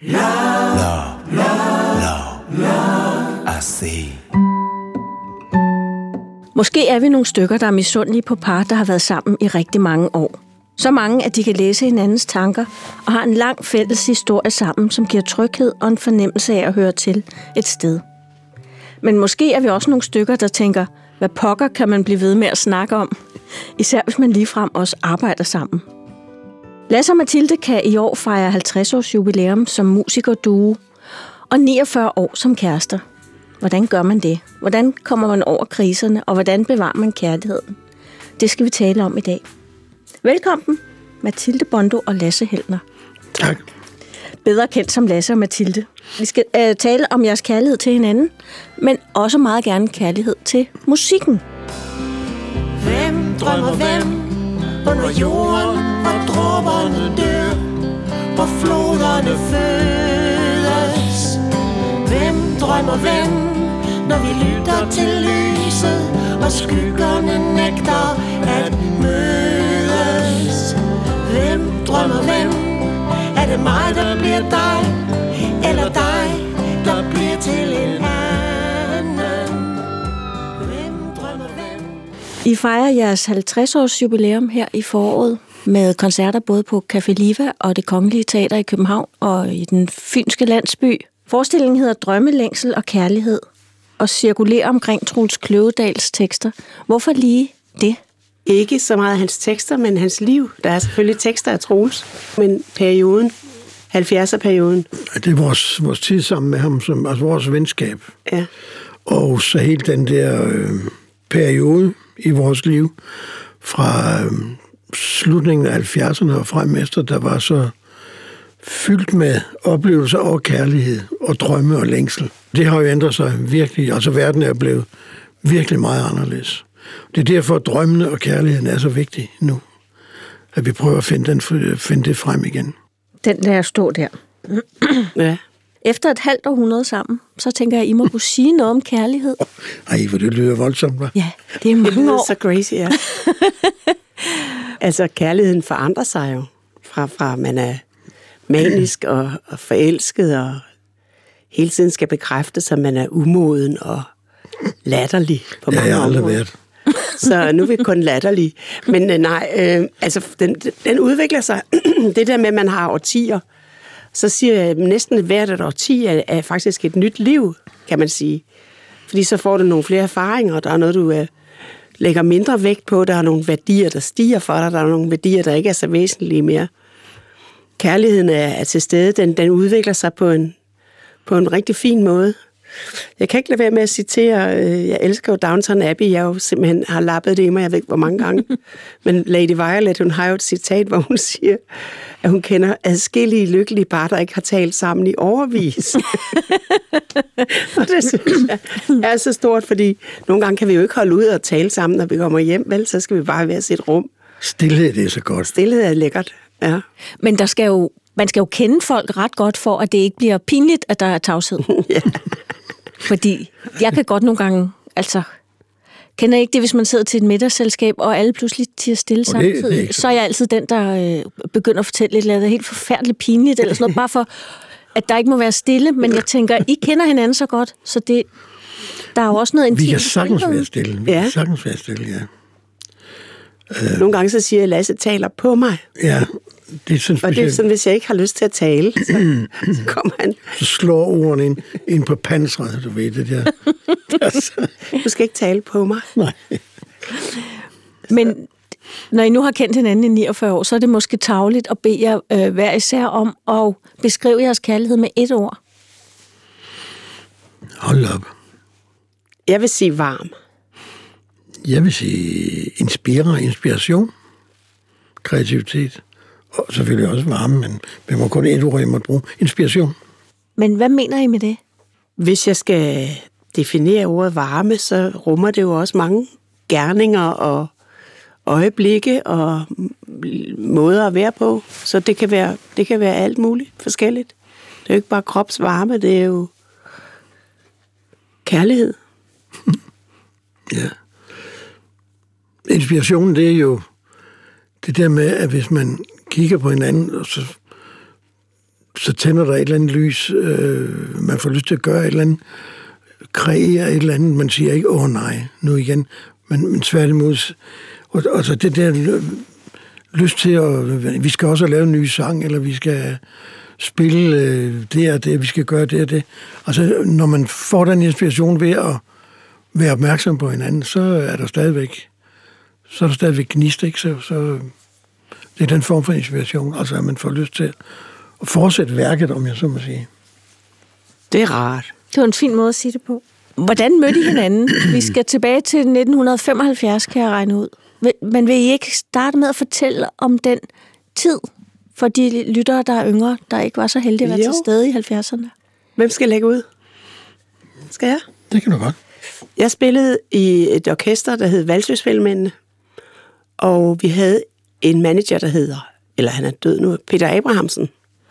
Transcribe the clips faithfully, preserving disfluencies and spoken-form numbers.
Love, love, love, love, I see. Måske er vi nogle stykker, der er misundelige på par, der har været sammen i rigtig mange år. Så mange, at de kan læse hinandens tanker og har en lang fælles historie sammen, som giver tryghed og en fornemmelse af at høre til et sted. Men måske er vi også nogle stykker, der tænker, hvad pokker kan man blive ved med at snakke om? Især hvis man ligefrem også arbejder sammen. Lasse og Mathilde kan i år fejre halvtreds års jubilæum som musikerduo og niogfyrre år som kærester. Hvordan gør man det? Hvordan kommer man over kriserne, og hvordan bevarer man kærligheden? Det skal vi tale om i dag. Velkommen, Mathilde Bondo og Lasse Heltner. Tak. Bedre kendt som Lasse og Mathilde. Vi skal uh, tale om jeres kærlighed til hinanden, men også meget gerne kærlighed til musikken. Hvem drømmer hvem under jorden, hvor dråberne dør, hvor floderne fødes? Hvem drømmer hvem, når vi lytter til lyset, og skyggerne nægter at mødes? Hvem drømmer hvem? Er det mig, der bliver dig, eller dig, der bliver til en anden? Hvem drømmer hvem? I fejrer jeres halvtreds års jubilæum her i foråret med koncerter både på Café Liva og Det Kongelige Teater i København og i den fynske landsby. Forestillingen hedder Drømme, længsel og kærlighed og cirkulerer omkring Troels Kløvedals tekster. Hvorfor lige det? Ikke så meget hans tekster, men hans liv. Der er selvfølgelig tekster af Troels, men perioden, halvfjerdser-perioden. Det er vores, vores tid sammen med ham, som, altså vores venskab. Ja. Og så helt den der øh, periode i vores liv, fra øh, slutningen af halvfjerdserne og frem efter, der var så fyldt med oplevelser og kærlighed og drømme og længsel. Det har jo ændret sig virkelig, altså verden er blevet virkelig meget anderledes. Det er derfor, at drømmene og kærligheden er så vigtig nu, at vi prøver at finde, den, finde det frem igen. Den lader jeg stå der. Ja. Efter et halvt århundrede sammen, så tænker jeg, I må kunne sige noget om kærlighed. Ej, hvor det lyder voldsomt, hva'? Ja, det er Det mange lyder år. så crazy, ja. Altså, kærligheden forandrer sig jo, fra, fra man er manisk og, og forelsket, og hele tiden skal bekræfte sig, at man er umoden og latterlig på Det mange har jeg aldrig områder. været. Så nu er vi kun latterlige. Men øh, nej, øh, altså den, den udvikler sig. Det der med, at man har årtier, så siger jeg, at næsten hvert et årti er, er faktisk et nyt liv, kan man sige. Fordi så får du nogle flere erfaringer, og der er noget, du øh, lægger mindre vægt på. Der er nogle værdier, der stiger for dig. Der er nogle værdier, der ikke er så væsentlige mere. Kærligheden er, er til stede. Den, den udvikler sig på en, på en rigtig fin måde. Jeg kan ikke lade være med at citere, øh, jeg elsker jo Downton Abbey, jeg jo simpelthen har lappet det i mig, jeg ved ikke hvor mange gange. Men Lady Violet, hun har jo et citat, hvor hun siger, at hun kender adskillige lykkelige par, der ikke har talt sammen i årevis. Og det synes jeg er så stort, fordi nogle gange kan vi jo ikke holde ud og tale sammen, når vi kommer hjem, vel? Så skal vi bare være sit rum. Stilhed, det er så godt. Stilhed er lækkert, ja. Men der skal jo, man skal jo kende folk ret godt for, at det ikke bliver pinligt, at der er tavshed. Ja. Fordi jeg kan godt nogle gange, altså, kender I ikke det, hvis man sidder til et middagsselskab, og alle pludselig tiger stille Og det- det er samtidig, ikke så så er jeg altid den, der øh, begynder at fortælle et eller andet helt forfærdeligt pinligt, eller sådan noget, bare for, at der ikke må være stille, men jeg tænker, I kender hinanden så godt, så det, der er jo også noget Vi intimt. kan sagtens være stille. Vi Ja. kan sagtens være stille, ja. Nogle gange så siger jeg, at Lasse taler på mig. Ja, det er sådan Og det er specielt. sådan, hvis jeg ikke har lyst til at tale, så, så kommer han. Så slår ordene ind, ind på pansret, du ved det der. Altså, Du skal ikke tale på mig. nej. Men når I nu har kendt hinanden i niogfyrre år, så er det måske tarveligt at bede jer øh, hver især om at beskrive jeres kærlighed med et ord. Hold op. Jeg vil sige varm. Jeg vil sige inspirere, inspiration, kreativitet, og selvfølgelig også varme, men vi må kun et ord, jeg må bruge. Inspiration. Men hvad mener I med det? Hvis jeg skal definere ordet varme, så rummer det jo også mange gerninger og øjeblikke og måder at være på. Så det kan være, det kan være alt muligt forskelligt. Det er jo ikke bare kropsvarme, det er jo kærlighed. Ja. Inspirationen, det er jo det der med, at hvis man kigger på hinanden, og så så tænder der et eller andet lys. Øh, man får lyst til at gøre et eller andet, kreere et eller andet. Man siger ikke, åh nej, nu igen. Men, men tværtimod. Og, og så det der lyst til at, vi skal også lave en ny sang, eller vi skal spille øh, det og det, vi skal gøre det og det. Altså, når man får den inspiration ved at være opmærksom på hinanden, så er der stadigvæk, så er der stadigvæk gnist, ikke? Så, så det er den form for inspiration, altså at man får lyst til at fortsætte værket, om jeg så må sige. Det er rart. Det var en fin måde at sige det på. Hvordan mødte I hinanden? Vi skal tilbage til nitten femoghalvfjerds, kan jeg regne ud. Men vil I ikke starte med at fortælle om den tid for de lyttere, der er yngre, der ikke var så heldige at være Jo. til stede i halvfjerdserne? Hvem skal lægge ud? Skal jeg? Det kan du godt. Jeg spillede i et orkester, der hed Valsøspilmændene, og vi havde en manager, der hedder, eller han er død nu, Peter Abrahamsen,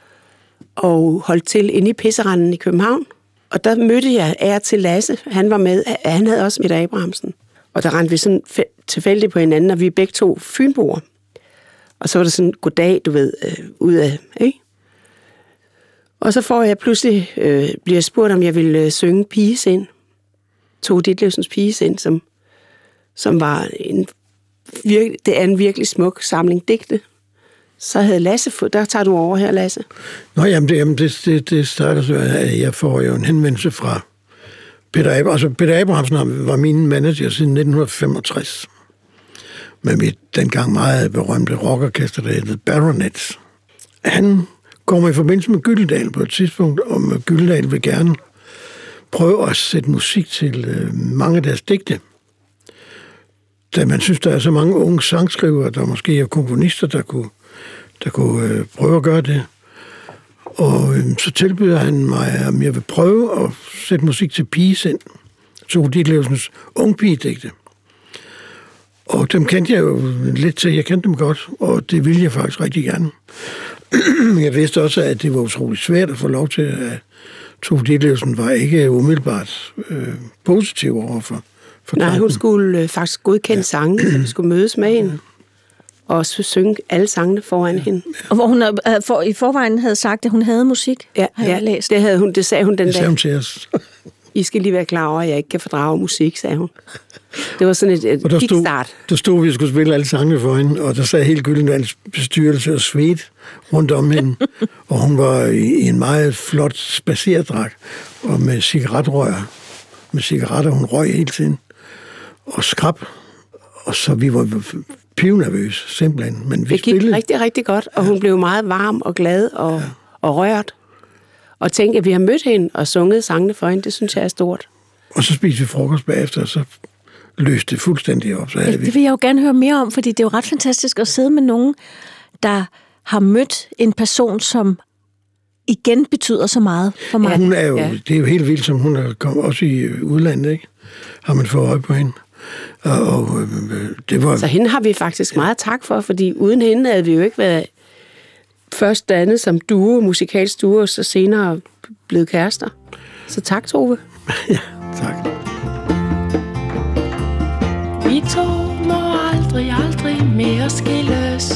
og holdt til inde i Pisseranden i København. Og der mødte jeg ære til Lasse. Han var med. Han havde også Peter Abrahamsen. Og der rendte vi sådan tilfældigt på hinanden, og vi er begge to fynboer. Og så var det sådan, goddag, du ved, øh, ud af, ikke? Og så får jeg pludselig, øh, bliver jeg spurgt, om jeg ville øh, synge Pigesind. Tove Ditlevsens Pigesind, som, som var en, virke, det er en virkelig smuk samling digte. Så havde Lasse fået, der tager du over her, Lasse. Nå, jamen, det, jamen, det, det, det starter så, at jeg får jo en henvendelse fra Peter Abrahamsen. Altså, Peter Abrahamsen var min manager siden nitten femogtres. Med mit dengang meget berømte rockorkester, der hed Baronets. Han kommer i forbindelse med Gyldendal på et tidspunkt, om Gyldendal vil gerne prøve at sætte musik til øh, mange af deres digte. Da man synes, der er så mange unge sangskrivere, der måske er komponister, der kunne, der kunne øh, prøve at gøre det. Og øh, så tilbyder han mig, om jeg vil prøve at sætte musik til Pigesind. Tove Ditlevsens ungpigedigte. Og dem kendte jeg jo lidt til. Jeg kendte dem godt, og det ville jeg faktisk rigtig gerne. Jeg vidste også, at det var utroligt svært at få lov til, at Tove Ditlevsen var ikke umiddelbart øh, positiv overfor. For Nej, hun skulle øh, faktisk godkende ja. sange, og skulle mødes med hende, og så synge alle sangene foran ja. hende. Og hvor hun havde, for, i forvejen havde sagt, at hun havde musik, Ja, har jeg ja læst. det, havde hun, det sagde hun den det dag. hun til os. I skal lige være klar over, at jeg ikke kan fordrage musik, sagde hun. Det var sådan et, et Og der stod, kickstart. der stod, at vi skulle spille alle sangene for hende, og der sad hele Gyldendals bestyrelse og svedt rundt om hende. Og hun var i, i en meget flot spacerdragt, og med cigaretrør, med cigaretter, hun røg hele tiden, og skrab. Og så vi var pivnervøse, simpelthen. Men vi det gik spillede. rigtig, rigtig godt, og hun blev meget varm og glad og, ja. og rørt. Og tænkte, at vi har mødt hende og sunget sangene for hende, det synes jeg er stort. Og så spiste vi frokost bagefter, og så løste det fuldstændig op. Så Ja, vi... det vil jeg jo gerne høre mere om, fordi det er jo ret fantastisk at sidde med nogen, der har mødt en person, som igen betyder så meget for mig. Ja, hun er jo, Ja. det er jo helt vildt, som hun er kommet også i udlandet, ikke? Har man fået øje på hende. Og, og øh, det var... Så hende har vi faktisk meget tak for, fordi uden hende havde vi jo ikke været først dannet som duo, musikalsk duo, og så senere blevet kærester. Så tak, Tove. Ja, tak. Vi to må aldrig, aldrig mere skilles.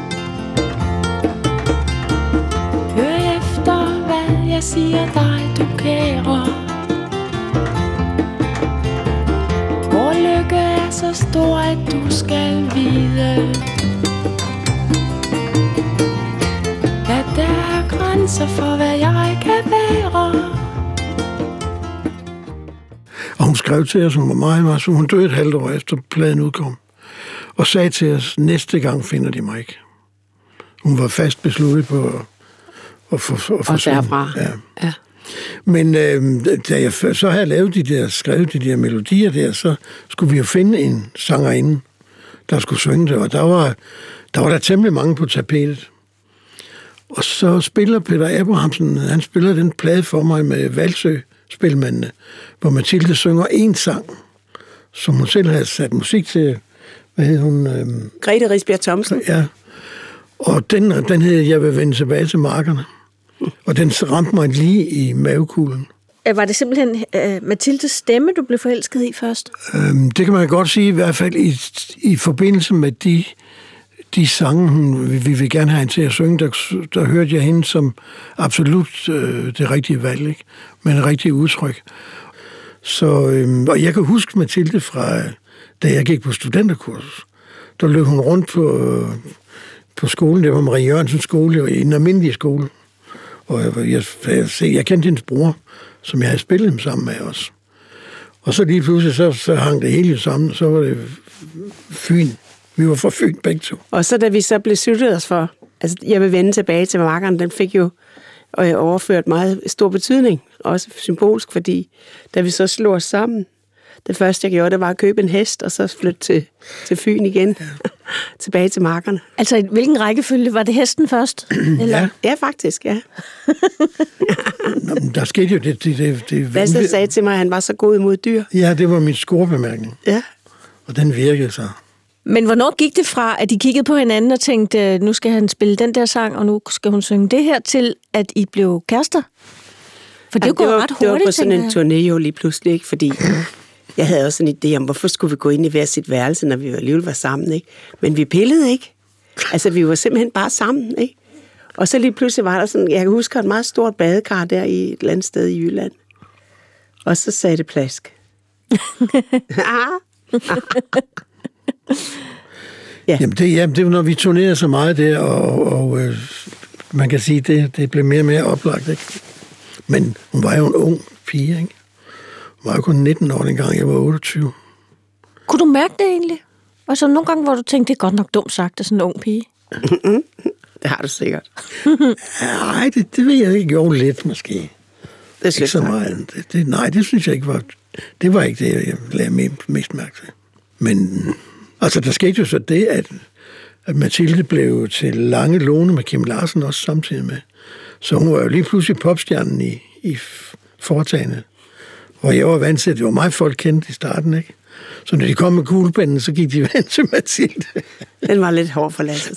Hør efter, hvad jeg siger dig, du kære. Vor lykke er så stor, at du skal vide, at der er grænser for, hvad jeg kan være. Og hun skrev til os, hun var meget, meget, så hun døde et halvt år efter pladen udkom. Og sagde til os, næste gang finder de mig ikke. Hun var fast besluttet på at, at få at Og derfra. Ja. Ja. Men øh, da jeg så havde lavet de der, skrevet de der melodier der, så skulle vi jo finde en sangerinde, der skulle synge det. Og der var der, var der temmelig mange på tapetet. Og så spiller Peter Abrahamsen, han spiller den plade for mig med Valsø-spilmændene, hvor Mathilde synger en sang, som hun selv havde sat musik til. Hvad hed hun? Øhm, Grete Risbjerg Thomsen. Ja. Og den, den hed Jeg vil vende tilbage til markerne. Og den ramte mig lige i mavekuglen. Var det simpelthen uh, Mathildes stemme, du blev forelsket i først? Øhm, det kan man godt sige, i hvert fald i, i forbindelse med de de sange, hun, vi, vi vil gerne have hende til at synge, der, der hørte jeg hende som absolut øh, det rigtige valg, ikke? Men et rigtigt udtryk. Så, øh, og jeg kan huske Mathilde fra, da jeg gik på studenterkursus. Der løb hun rundt på, øh, på skolen, det var Marie Jørgensens skole, en almindelig skole. Og jeg, jeg, jeg, jeg kendte hendes bror, som jeg havde spillet sammen med os. Og så lige pludselig, så, så hang det hele sammen, og så var det Fyn. Vi var fra Fyn begge to. Og så da vi så blev sluttet os for, altså jeg vil vende tilbage til markeren, den fik jo og overført meget stor betydning, også symbolsk, fordi da vi så slog os sammen, det første jeg gjorde, det var at købe en hest, og så flytte til, til Fyn igen, ja. Tilbage til markerne. Altså, i hvilken rækkefølge? Var det hesten først? Eller? Ja. Ja, faktisk, ja. Nå, der skete jo det... det, det, det Lasse sagde til mig, at han var så god imod dyr. Ja, det var min scorebemærkning. Ja. Og den virkede så. Men hvornår gik det fra, at de kiggede på hinanden og tænkte, nu skal han spille den der sang, og nu skal hun synge det her, til at I blev kærester? For det, Jamen, jo det var, ret hurtigt, det var på sådan en tænker jeg. turné jo lige pludselig, ikke? Fordi jeg havde også en idé om, hvorfor skulle vi gå ind i hver sit værelse, når vi alligevel var sammen, ikke? Men vi pillede ikke. Altså, vi var simpelthen bare sammen, ikke? Og så lige pludselig var der sådan, jeg kan huske et meget stort badekar der i et eller andet sted i Jylland. Og så sagde det plask. Ja. Jamen, det, jamen, det var, når vi turnerede så meget der, og, og øh, man kan sige, det, det blev mere og mere oplagt, ikke? Men hun var jo en ung pige, ikke? Hun var jo kun nitten år dengang, jeg var otteogtyve. Kunne du mærke det egentlig? Og så nogle gange, hvor du tænkte, det er godt nok dumt sagt af sådan en ung pige. Det har du sikkert. Nej, det, det ved jeg ikke. Jo, lidt måske. Det er ikke så meget. Det, det, nej, det synes jeg ikke var... Det var ikke det, jeg lagde mest mærke til. Men altså, der skete jo så det, at, at Mathilde blev til Lange Lone med Kim Larsen også samtidig med. Så hun var jo lige pludselig popstjernen i, i foretagende. Hvor jeg var vant til, at det var mig, folk kendte i starten, ikke? Så når de kom med kuglepinden, så gik de vant til Mathilde. Den var lidt hård for Lasse.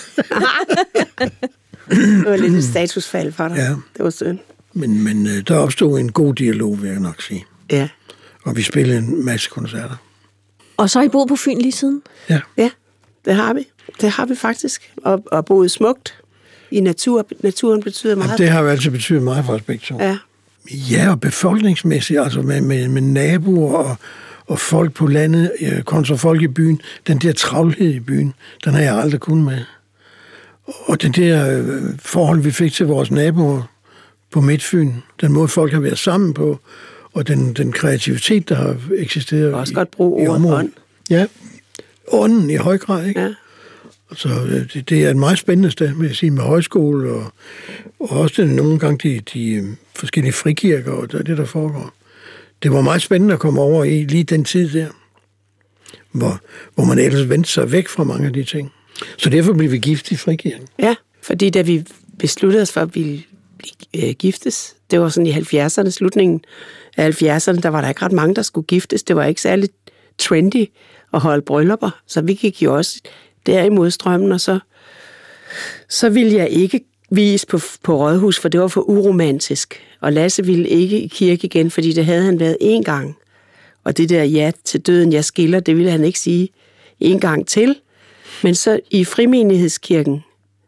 Det var lidt et statusfald for dig. Ja. Det var synd. Men, men der opstod en god dialog, vil jeg nok sige. Ja. Og vi spillede en masse koncerter. Og så har I boet på Fyn lige siden? Ja. Ja, det har vi. Det har vi faktisk. Og, og boet smukt i natur. Naturen betyder meget. Jamen, det har jo altid betydet meget for os begge to. Ja. Ja, og befolkningsmæssigt, altså med, med, med naboer og, og folk på landet, kontra folk i byen. Den der travlhed i byen, den har jeg aldrig kunnet med. Og den der øh, forhold, vi fik til vores naboer på Midtfyn, den måde folk har været sammen på, og den, den kreativitet, der har eksisteret også i, godt bruge i ordet området. ånd. Ja, ånden i høj grad, ikke? Ja. Så det, det er et meget spændende sted, vil jeg sige, med højskole, og, og også den, nogle gange de, de forskellige frikirker, og det, det, der foregår. Det var meget spændende at komme over i lige den tid der, hvor, hvor man ellers vendte sig væk fra mange af de ting. Så derfor blev vi gift i frikirken. Ja, fordi da vi besluttede os for at blive øh, giftes, det var sådan i halvfjerdserne, slutningen af halvfjerdserne, der var der ikke ret mange, der skulle giftes. Det var ikke særlig trendy at holde bryllupper, så vi gik jo også der imod strømmen, og så, så ville jeg ikke vise på, på rådhus, for det var for uromantisk. Og Lasse ville ikke i kirke igen, fordi det havde han været én gang. Og det der ja til døden, jeg skiller, det ville han ikke sige en gang til. Men så i Frimenighedskirken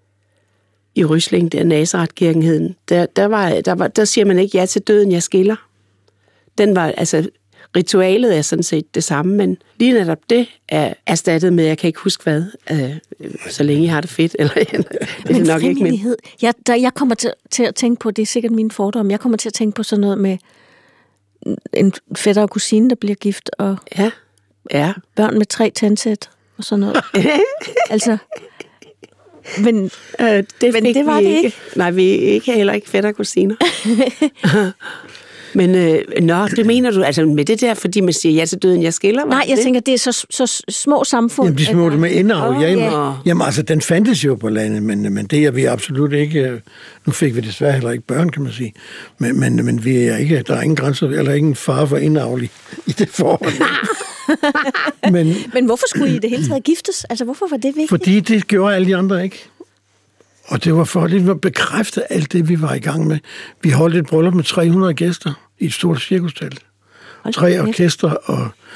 i Rysling, der Nazareth-kirken hed den, der, der, var, der, var, der siger man ikke ja til døden, jeg skiller. Den var, altså, ritualet er sådan set det samme, men lige netop det er erstattet med, jeg kan ikke huske hvad, øh, så længe jeg har det fedt, eller det er men nok ikke min. Jeg, der, jeg kommer til, til at tænke på, det er sikkert mine fordomme, jeg kommer til at tænke på sådan noget med en fætter og kusine, der bliver gift, og Ja, ja. børn med tre tandsæt og sådan noget. Altså, men, Øh, det, men det var vi det ikke. Nej, vi er ikke heller ikke fætter og kusiner. Men øh, nå, det mener du, altså med det der, fordi man siger ja til døden, jeg skiller? nej, jeg det? tænker, det er så, så små samfund. Jamen, de små at- det med indavl. Åh, Ja, jamen, ja. jamen, altså, den fandtes jo på landet, men, men det er vi absolut ikke... Nu fik vi desværre heller ikke børn, kan man sige. Men, men, men vi er ikke, der er ingen grænser, eller ingen fare for indavl i, i det forhold. men, Men hvorfor skulle I i det hele taget giftes? Altså, hvorfor var det vigtigt? fordi det gjorde alle de andre ikke. Og det var for lidt at bekræfte alt det, vi var i gang med. Vi holdt et bryllup med tre hundrede gæster i et stort cirkustelt. Hold da Tre kæft. orkester og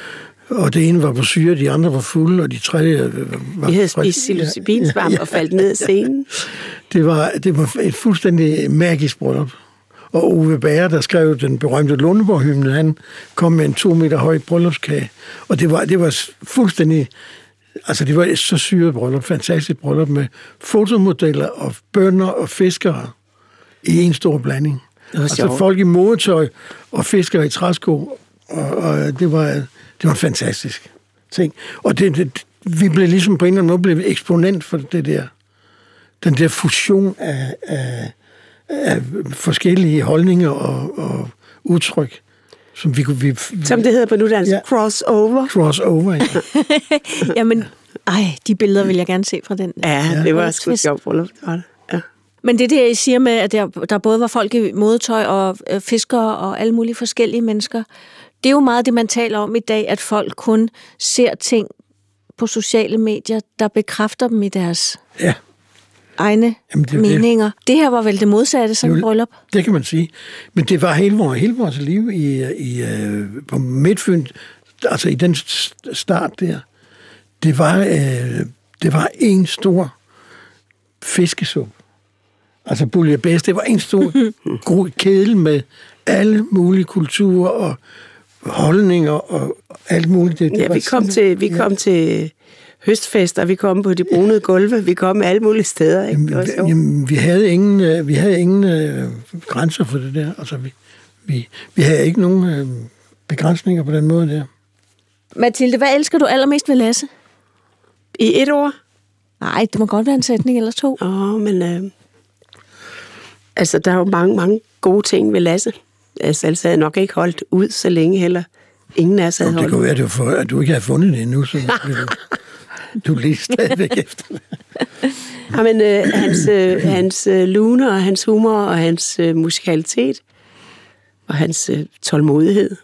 Og det ene var på syre, de andre var fulde, og de tredje var... Vi havde spist psilocybinsvamp ja, ja, og faldt ned af scenen. Det var, det var et fuldstændig magisk bryllup. Og Ove Bager, der skrev den berømte Lundeborg-hymne, han kom med en to meter høj bryllupskage. Og det var, det var fuldstændig... Altså, det var et så syret bryllup, fantastisk bryllup med fotomodeller og bønder og fiskere i en stor blanding. Altså sjovt. Folk i modetøj og fiskere i træsko, og, og det var det var fantastisk ting. Og det, det, vi blev ligesom på en eller anden måde blev eksponent for det der, den der fusion af, af, af forskellige holdninger og, og udtryk, som vi kunne... Vi, som det hedder på nudansk, ja. crossover. Crossover, ja. Jamen, ej, de billeder vil jeg gerne se fra den. Ja, ja. Det var sgu sjovt bryllup, det var det. Ja. Men det der, I siger med, at der, der både var folk i modetøj og øh, fiskere og alle mulige forskellige mennesker, det er jo meget det, man taler om i dag, at folk kun ser ting på sociale medier, der bekræfter dem i deres ja. egne Jamen, det, meninger. Det. det her var vel det modsatte som bryllup? Det kan man sige. Men det var hele vores, hele vores liv i, i, på Midtfyn, altså i den start der. Det var, øh, det var en stor fiskesuppe. Altså bouillabaisse, det var en stor kedel med alle mulige kulturer og holdninger og alt muligt. Det, det ja, vi kom, til, vi kom ja. til høstfester, vi kom på de brunede gulve, vi kom alle mulige steder. Ikke? Jamen, jamen, vi havde ingen, vi havde ingen øh, grænser for det der. Altså, vi, vi, vi havde ikke nogen øh, begrænsninger på den måde der. Mathilde, hvad elsker du allermest ved Lasse? I et ord? Nej, det må godt være en sætning eller to. Åh, men... Øh, altså, der er jo mange, mange gode ting ved Lasse. Altså, altså havde nok ikke holdt ud så længe heller. Ingen af os havde holdt. Det kunne være, det for, at du ikke har fundet det endnu, så du, du lige stadigvæk efter det. Ja, men øh, hans, øh, hans øh, lune og hans humor og hans øh, musikalitet og hans øh, tålmodighed.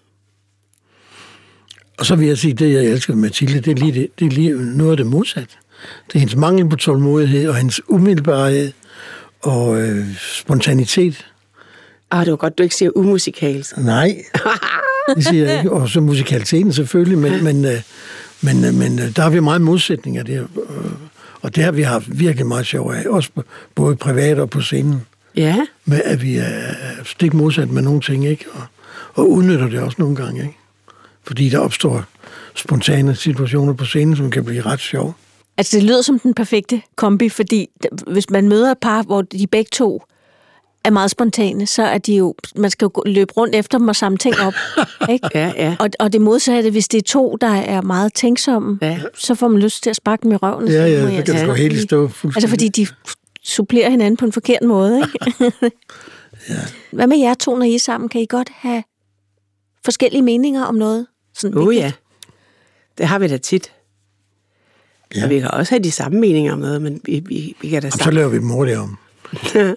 Og så vil jeg sige, det jeg elsker med Mathilde, det er lige, det, det er lige noget af det modsat. Det er hendes mangel på tålmodighed og hendes umiddelbarhed og øh, spontanitet. Ah, det var godt, du ikke siger umusikalsk. Nej, det siger jeg ikke. Og så musikaliteten selvfølgelig, men, men, men, men der har vi meget modsætninger der. Og det har vi haft virkelig meget sjov af, også både privat og på scenen. Ja. Med at vi er stik modsat med nogle ting, ikke? Og, og udnytter det også nogle gange, ikke? Fordi der opstår spontane situationer på scenen, som kan blive ret sjov. Altså, det lyder som den perfekte kombi, fordi hvis man møder et par, hvor de begge to er meget spontane, så er de jo, man skal jo løbe rundt efter dem og samle ting op, ikke? Ja, ja. Og, og det modsatte, hvis det er to, der er meget tænksomme, ja. Så får man lyst til at sparke dem i røven. Ja, ja, det kan du helt stå fuldstændig. Altså, fordi de supplerer hinanden på en forkert måde, ikke? Ja. Hvad med jer to, når I er sammen? Kan I godt have forskellige meninger om noget? Åh oh, ja, det har vi da tit. Ja. Og vi kan også have de samme meninger om noget, men vi, vi, vi kan da sammen. Så laver vi dem hurtigt om. Ja.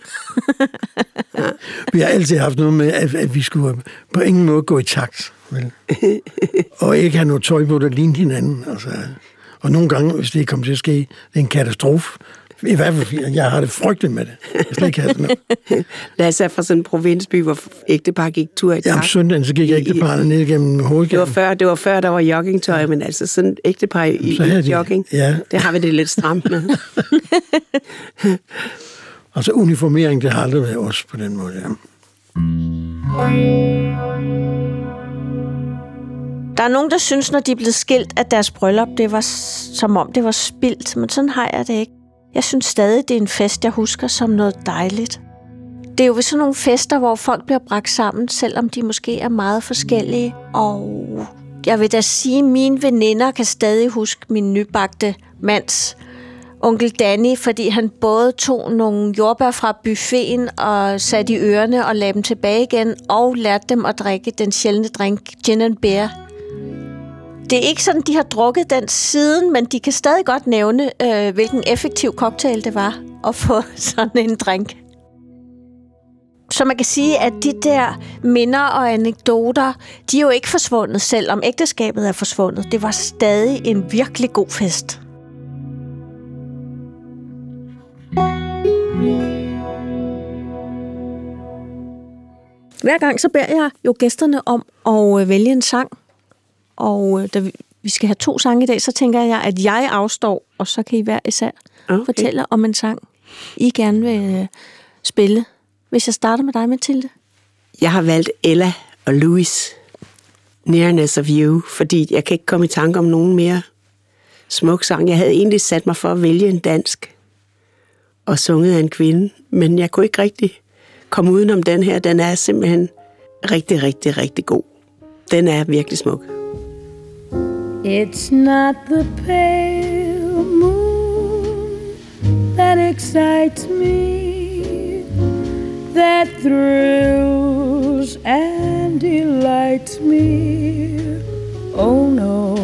Vi har altid haft noget med, at, at vi skulle på ingen måde gå i takt. Vel? Og ikke have noget tøj på, der lignede hinanden. Altså. Og nogle gange, hvis det kommer til at ske, det er en katastrofe. I hvert fald, jeg har det frygteligt med det. Jeg slet ikke have det noget. Lad os sige fra sådan en provinsby, hvor ægtepar gik tur i takt. Ja, om søndagen, så gik ægteparerne ned gennem hovedgaden. Det var før, det var før, der var joggingtøj, men altså sådan ægtepar i, i de, jogging, ja. Det har vi det lidt stramt med. Altså uniformering, det har aldrig været os på den måde, ja. Der er nogen, der synes, når de er blevet skilt, at deres bryllup, det var som om det var spildt, men sådan har jeg det ikke. Jeg synes stadig, det er en fest, jeg husker som noget dejligt. Det er jo ved sådan nogle fester, hvor folk bliver bragt sammen, selvom de måske er meget forskellige. Og jeg vil da sige, at mine veninder kan stadig huske min nybagte mands onkel Danny, fordi han både tog nogle jordbær fra buffeten og satte i ørerne og lagde dem tilbage igen, og lærte dem at drikke den sjældne drink gin and beer. Det er ikke sådan, de har drukket den siden, men de kan stadig godt nævne, øh, hvilken effektiv cocktail det var at få sådan en drink. Så man kan sige, at de der minder og anekdoter, de er jo ikke forsvundet, selvom ægteskabet er forsvundet. Det var stadig en virkelig god fest. Hver gang så beder jeg jo gæsterne om at vælge en sang. Og da vi, vi skal have to sange i dag, så tænker jeg, at jeg afstår, og så kan I hver især okay. fortælle om en sang, I gerne vil øh, spille. Hvis jeg starter med dig, Mathilde. Jeg har valgt Ella og Louis, Nearness of You, fordi jeg kan ikke komme i tanke om nogen mere smuk sang. Jeg havde egentlig sat mig for at vælge en dansk og sunget af en kvinde, men jeg kunne ikke rigtig komme udenom den her. Den er simpelthen rigtig, rigtig, rigtig god. Den er virkelig smuk. It's not the pale moon that excites me, that thrills and delights me. Oh no,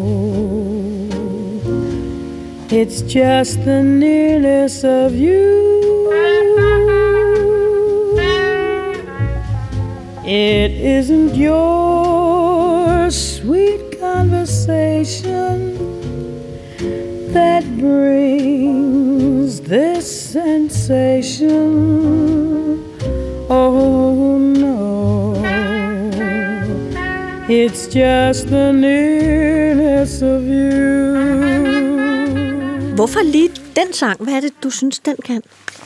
it's just the nearness of you. It isn't your sweet conversation that brings this sensation. Oh no, it's just the nearness of you. Hvorfor lige den sang? Hvad er det, du synes, den kan?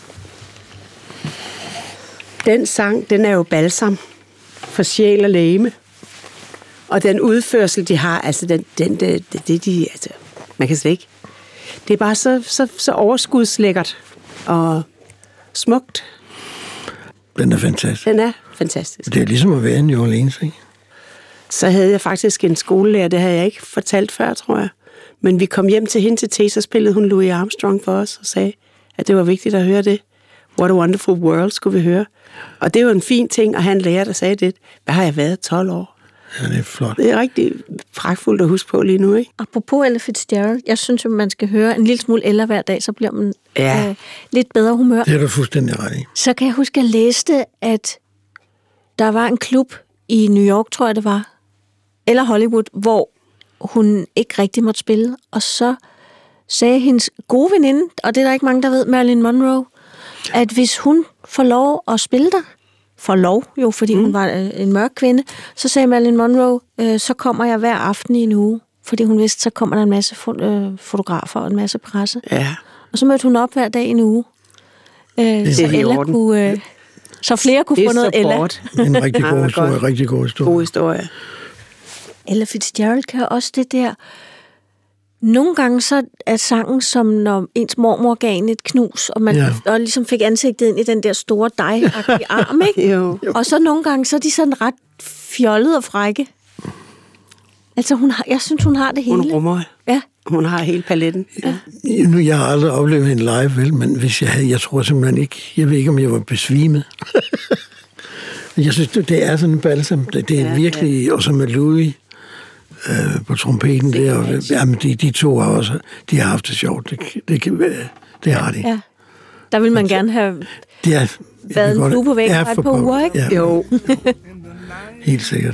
Den sang, den er jo balsam for sjæl og legeme. Og den udførsel, de har, altså den, den, det, det, de, altså, man kan slet ikke. Det er bare så, så, så overskudslækkert og smukt. Den er fantastisk. Den er fantastisk. Det er ligesom at være i New Orleans, ikke? Så havde jeg faktisk en skolelærer, det havde jeg ikke fortalt før, tror jeg. Men vi kom hjem til hende til te, så spillede hun Louis Armstrong for os og sagde, at det var vigtigt at høre det. What a Wonderful World skulle vi høre. Og det var en fin ting at have en lærer, der sagde det. Hvad har jeg været? tolv år? Ja, det er flot. Det er rigtig pragtfuldt at huske på lige nu, ikke? Apropos Ella Fitzgerald, jeg synes jo, man skal høre en lille smule Ella hver dag, så bliver man ja. øh, lidt bedre humør. Det er du fuldstændig ret i. Så kan jeg huske, at jeg læste, at der var en klub i New York, tror jeg det var, eller Hollywood, hvor hun ikke rigtig måtte spille, og så sagde hendes gode veninde, og det er der ikke mange, der ved, Marilyn Monroe, at hvis hun får lov at spille der, får lov jo, fordi mm. hun var en mørk kvinde, så sagde Marilyn Monroe, øh, så kommer jeg hver aften i en uge, fordi hun vidste, så kommer der en masse fotografer og en masse presse. Ja. Og så mødte hun op hver dag i en uge. Øh, så, Ella kunne, øh, så flere kunne få noget Ella. En rigtig god historie, rigtig god historie. God historie. Ella Fitzgerald kan også det der. Nogle gange så er sangen som når ens mormor gav en et knus, og man ja. og ligesom fik ansigtet ind i den der store dej-agtige arm, ikke? jo. Og så nogle gange så er de sådan ret fjollede og frække. Altså hun har, jeg synes hun har det hele. Hun rummer. Ja. Hun har hele paletten. Ja. Nu jeg har aldrig oplevet hende live, vel, men hvis jeg havde, jeg tror simpelthen ikke, jeg ved ikke om jeg var besvimet. Jeg synes det er sådan en balsam. Det, det er ja, virkelig ja. Og så med Louis øh, på trompeten der, og, jamen, de, de to har også, de har haft det sjovt. Det, det, det, det har de. Ja. Der vil man gerne have det er, været en flue på væggen ret på uger, ikke? Ja. Jo. Helt sikkert.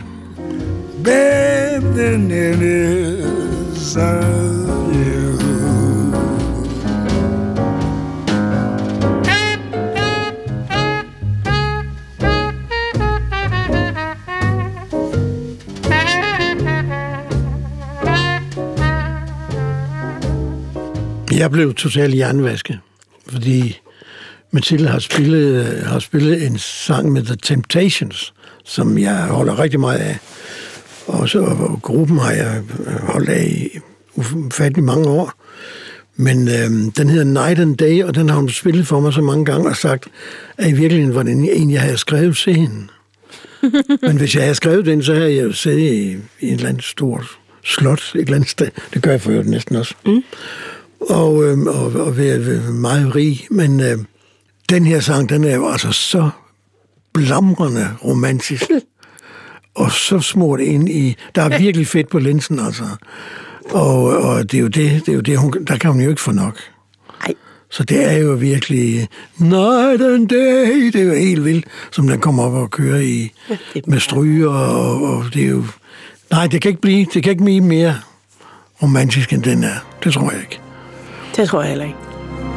Jeg blev totalt hjernevasket, fordi Mathilde har spillet, har spillet en sang med The Temptations, som jeg holder rigtig meget af. Og så og gruppen har jeg holdt af i ufattelig mange år. Men øhm, den hedder Night and Day, og den har hun spillet for mig så mange gange og sagt, at i virkeligheden var det en, jeg havde skrevet til hende. Men hvis jeg havde skrevet den, så havde jeg jo siddet i, i et eller andet stort slot, et eller andet sted. Det gør jeg for øvrigt næsten også. Mm. Og, øhm, og, og være meget rig. Men øhm, den her sang, den er jo altså så blamrende romantisk. Og så smurt ind i... Der er virkelig fedt på linsen, altså. Og, og det er jo det, det, er jo det hun, der kan hun jo ikke få nok. Ej. Så det er jo virkelig... Night and day, det er jo helt vildt, som den kommer op og kører i med stryger, og, og det er jo... Nej, det kan ikke blive, det kan ikke blive mere romantisk, end den er. Det tror jeg ikke. Det tror jeg heller ikke.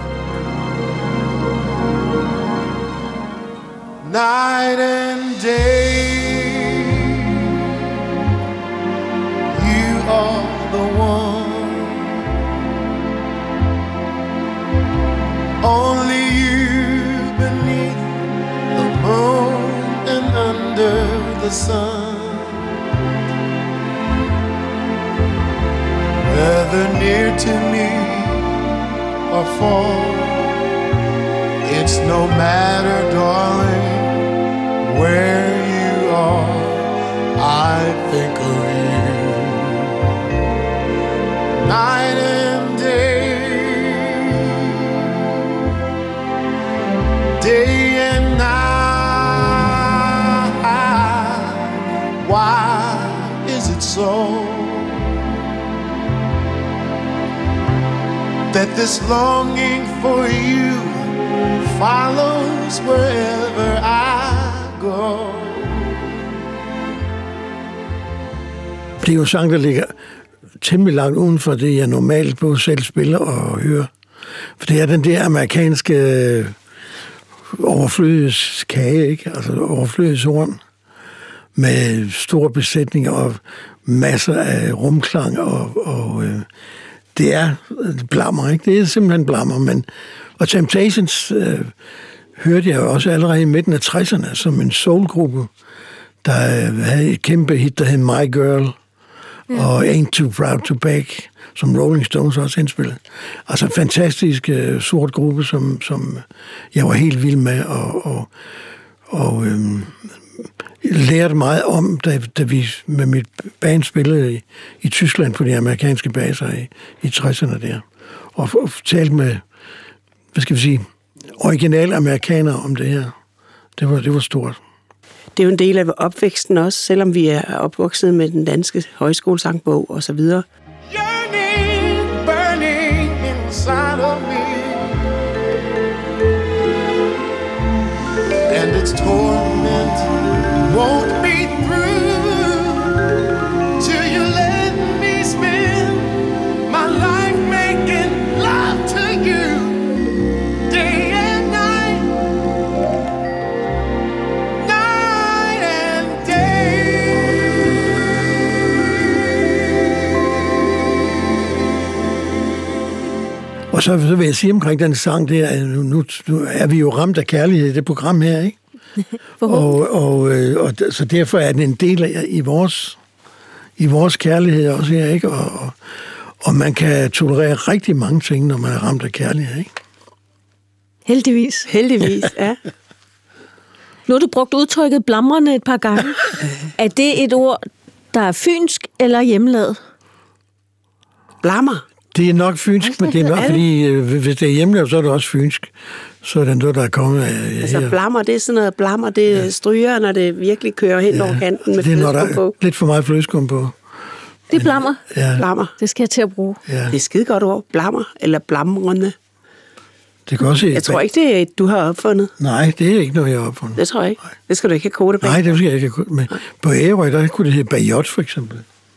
Night and day, you are the under the sun. Whether near to me or far, it's no matter, darling, where you are, I think of you. Night and day, day and night. Why is it so that this longing for you follows wherever I go? Det er jo sang, der ligger temmelig langt uden for det, jeg normalt både selv spiller og hører. For det er den der amerikanske overflødighedskage, ikke? Altså overflødighedshorn med store besætninger og masser af rumklang, og, og øh, det er blammer, ikke? Det er simpelthen blammer, men og Temptations øh, hørte jeg også allerede i midten af tresserne som en soulgruppe, der øh, havde et kæmpe hit, der hed My Girl, ja. Og Ain't Too Proud to Beg, som Rolling Stones også indspillede. Altså en fantastisk øh, sort gruppe, som, som jeg var helt vild med, og, og, og øh, lærte meget om, da, da vi med mit band spillede i, i Tyskland på de amerikanske baser i, i tresserne der. Og, og talte med, hvad skal vi sige, originale amerikanere om det her. Det var, det var stort. Det er jo en del af opvæksten også, selvom vi er opvokset med den danske højskolesangbog og så videre. Yearning, burning inside of me, and its torment won't be through till you let me spend my life making love to you, day and night, night and day. Og så, så vil jeg sige omkring den sang der, nu, nu, nu er vi jo ramt af kærlighed i det program her, ikke? og, og, og så derfor er den en del af i vores, i vores kærlighed også her, ikke? Og, og, og man kan tolerere rigtig mange ting, når man er ramt af kærlighed, ikke? Heldigvis. Heldigvis, ja. Nu har du brugt udtrykket blamrende et par gange. Er det et ord, der er fynsk eller hjemmelavet? Blammer. Det er nok fynsk, men det er nok, fordi øh, hvis det er hjemmelavet, så er det også fynsk. Så er det noget, der er kommet af her. Altså blammer, det er sådan noget blammer, det ja. Stryger, når det virkelig kører hen ja. Over kanten med flødeskum på. Lidt for meget flødeskum på. Det er blammer. Ja. Blammer. Det skal jeg til at bruge. Ja. Det er skide godt ord. Blammer eller blamrende. Det kan også jeg tror ikke, det er et, du har opfundet. Nej, det er ikke noget, jeg har opfundet. Det tror jeg ikke. Nej. Det skal du ikke have kode bag. Nej, det skal jeg ikke have. Men på Ærø, der kunne det hedde Bajot, for eksempel.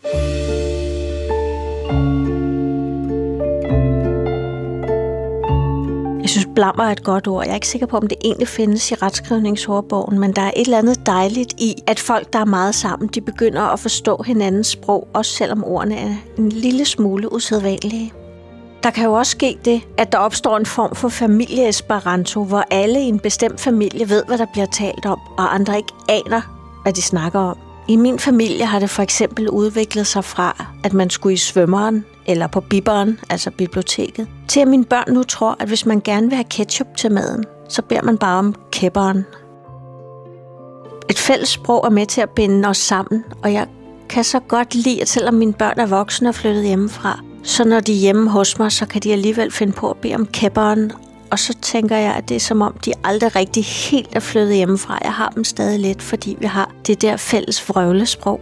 Jeg synes, blammer er et godt ord. Jeg er ikke sikker på, om det egentlig findes i retskrivningsordbogen, men der er et eller andet dejligt i, at folk, der er meget sammen, de begynder at forstå hinandens sprog, også selvom ordene er en lille smule usædvanlige. Der kan jo også ske det, at der opstår en form for familie-esperanto, hvor alle i en bestemt familie ved, hvad der bliver talt om, og andre ikke aner, hvad de snakker om. I min familie har det for eksempel udviklet sig fra, at man skulle i svømmeren eller på bibberen, altså biblioteket, til at mine børn nu tror, at hvis man gerne vil have ketchup til maden, så beder man bare om kebberen. Et fælles sprog er med til at binde os sammen, og jeg kan så godt lide, at selvom mine børn er voksne og flyttet hjemmefra, så når de er hjemme hos mig, så kan de alligevel finde på at bede om kebberen. Og så tænker jeg, at det er som om, de aldrig rigtig helt er flyttet hjemmefra. Jeg har dem stadig lidt, fordi vi har det der fælles vrøvlesprog.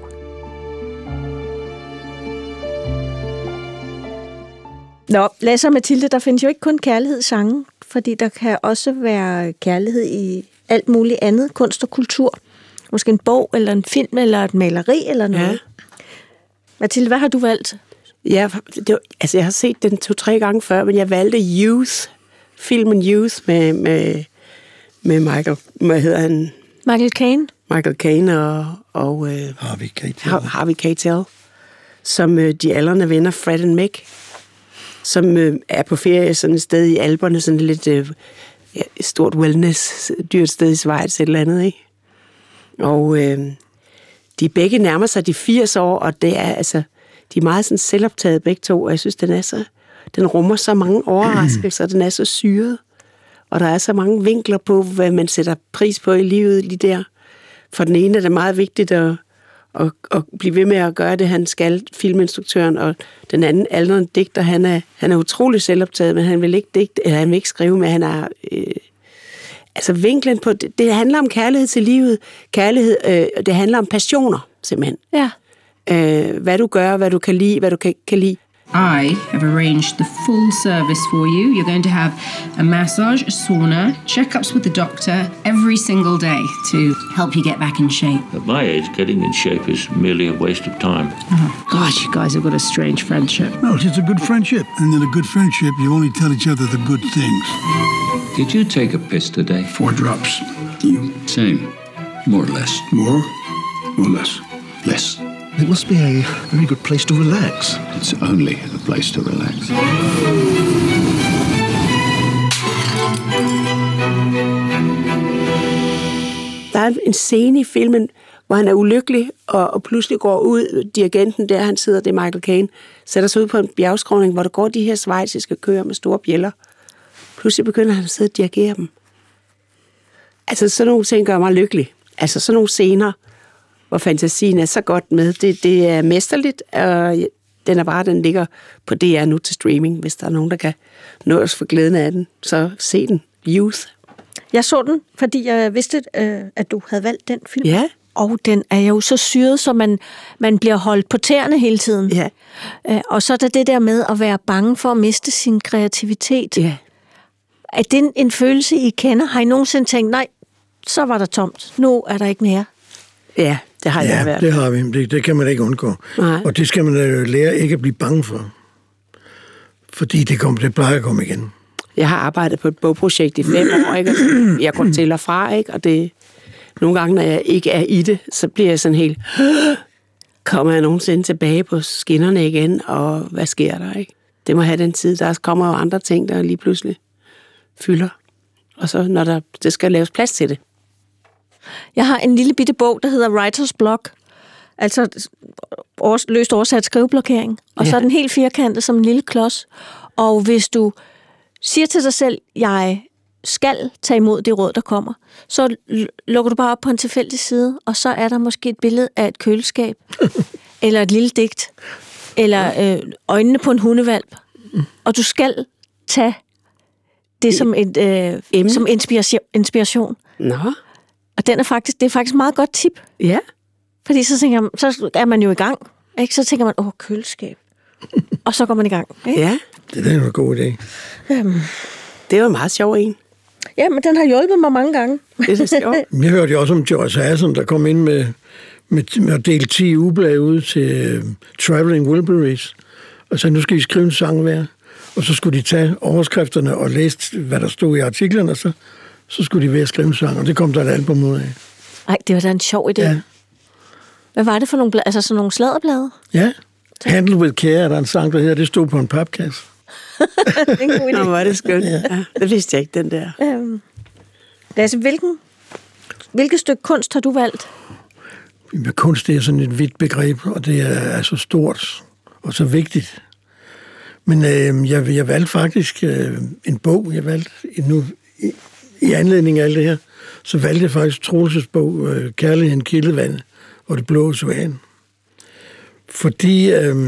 Nå, Lasse og Mathilde, der findes jo ikke kun kærlighedssange, fordi der kan også være kærlighed i alt muligt andet, kunst og kultur. Måske en bog, eller en film, eller et maleri, eller noget. Ja. Mathilde, hvad har du valgt? Ja, det var, altså jeg har set den to-tre gange før, men jeg valgte Youth, filmen Youth med, med, med Michael, hvad hedder han? Michael Caine. Michael Caine og, og øh, Harvey Keitel. Harvey Keitel, som øh, de aldrende venner Fred and Mick, som øh, er på ferie sådan et sted i Alperne, sådan lidt øh, ja, stort wellness, dyrt sted i Schweiz, et eller andet, ikke? Og øh, de begge nærmer sig de firs år, og det er altså, de er meget sådan selvoptaget begge to, og jeg synes, den er så, den rummer så mange overraskelser, den er så syret, og der er så mange vinkler på, hvad man sætter pris på i livet lige der. For den ene er det meget vigtigt at, at, at blive ved med at gøre det, han skal, filminstruktøren, og den anden aldrende digter, han er, han er utrolig selvoptaget, men han vil ikke digte, eller han vil ikke skrive, men han er... Øh, altså vinklen på, det, det handler om kærlighed til livet, kærlighed, øh, det handler om passioner, simpelthen. Ja. Øh, hvad du gør, hvad du kan lide, hvad du kan, kan lide. I have arranged the full service for you. You're going to have a massage, a sauna, checkups with the doctor every single day to help you get back in shape. At my age, getting in shape is merely a waste of time. Oh, gosh, you guys have got a strange friendship. No, it's just a good friendship. And in a good friendship, you only tell each other the good things. Did you take a piss today? Four drops. You? Same. More or less. More or less? Less. It must be a very good place to relax. It's only a place to relax. Der er en scene i filmen, hvor han er ulykkelig, og, og pludselig går ud, dirigenten der, han sidder, det er Michael Caine, sætter sig ud på en bjergskråning, hvor der går de her schweiziske køer med store bjælder. Pludselig begynder han at sidde og dirigere dem. Altså, sådan nogle ting gør mig lykkelig. Altså, sådan nogle scener, hvor fantasien er så godt med. Det, det er mesterligt, og den er bare, den ligger på D R nu til streaming, hvis der er nogen, der kan nå os for glæden af den. Så se den. Youth. Jeg så den, fordi jeg vidste, at du havde valgt den film. Ja. Og den er jo så syret, så man, man bliver holdt på tæerne hele tiden. Ja. Og så er der det der med at være bange for at miste sin kreativitet. Ja. Er det en følelse, I kender? Har I nogensinde tænkt, nej, så var der tomt. Nu er der ikke mere. Ja, det har jeg ja, været. det har vi. Det, det kan man ikke undgå. Nej. Og det skal man jo lære ikke at blive bange for. Fordi det, kommer, det plejer at komme igen. Jeg har arbejdet på et bogprojekt i fem år, ikke? Jeg går til og fra, ikke? Og det, nogle gange, når jeg ikke er i det, så bliver jeg sådan helt, kommer jeg nogensinde tilbage på skinnerne igen, og hvad sker der, ikke? Det må have den tid. Der kommer jo andre ting, der lige pludselig fylder. Og så, når der, det skal laves plads til det. Jeg har en lille bitte bog, der hedder Writer's Block. Altså års, løst oversat skriveblokering. Og ja. Så er den helt firkantet som en lille klods. Og hvis du siger til dig selv, jeg skal tage imod det råd, der kommer, så lukker du bare op på en tilfældig side, og så er der måske et billede af et køleskab, eller et lille digt, eller øh, øjnene på en hundevalp. Og du skal tage det som, et, øh, som inspiration. inspiration. Nå. Og den er faktisk, det er faktisk et meget godt tip. Ja. Fordi så, tænker man, så er man jo i gang. Ikke? Så tænker man, åh, køleskab. Og så går man i gang. Ikke? Ja. Det er en god idé. Øhm. Det var en meget sjov en. Ja, men den har hjulpet mig mange gange. Det er sjovt. Jeg hørte jo også om George Harrison, der kom ind med, med, med at dele ti ugeblade ud til uh, Traveling Wilburys. Og så nu skal I skrive en sang hver. Og så skulle de tage overskrifterne og læse, hvad der stod i artiklerne, og så, så skulle de ved at skrive en sang, og det kom der et album ud af. Nej, det var da en sjov idé. Ja. Hvad var det for nogle blade? Altså sådan nogle sladderblade? Ja. Handle with Care, der er en sang, der hedder, det stod på en papkasse. Det er en god idé. Nå, var det skønt. Ja. Ja, det vidste jeg ikke, den der. Øhm. Lasse, hvilken, hvilket stykke kunst har du valgt? Med kunst, det er sådan et vidt begreb, og det er, er så stort og så vigtigt. Men øh, jeg, jeg valgte faktisk øh, en bog, jeg valgte nu i, i anledning af alt det her, så valgte jeg faktisk Troelses bog, øh, Kærligheden, Kildevand og det blå ocean. Fordi øh,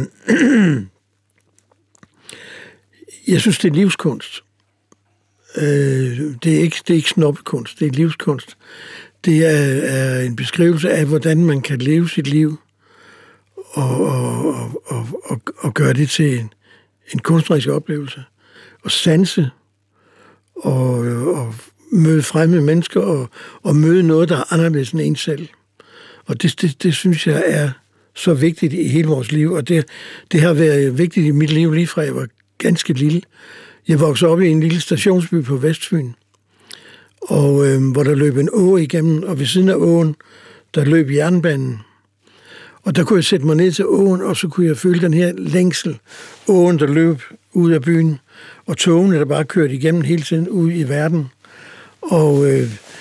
jeg synes, det er livskunst. Øh, det, er ikke, det er ikke snobbekunst, det er livskunst. Det er, er en beskrivelse af, hvordan man kan leve sit liv og, og, og, og, og gøre det til en, en kunstnerisk oplevelse. Og sanse og, og møde fremmede mennesker og, og møde noget, der er anderledes end en selv. Og det, det, det synes jeg er så vigtigt i hele vores liv, og det, det har været vigtigt i mit liv lige fra jeg var ganske lille. Jeg voksede op i en lille stationsby på Vestfyn, og øh, hvor der løb en å igennem, og ved siden af åen, der løb jernbanen. Og der kunne jeg sætte mig ned til åen, og så kunne jeg føle den her længsel. Åen, der løb ud af byen, og togene, der bare kørte igennem hele tiden ud i verden. Og øh,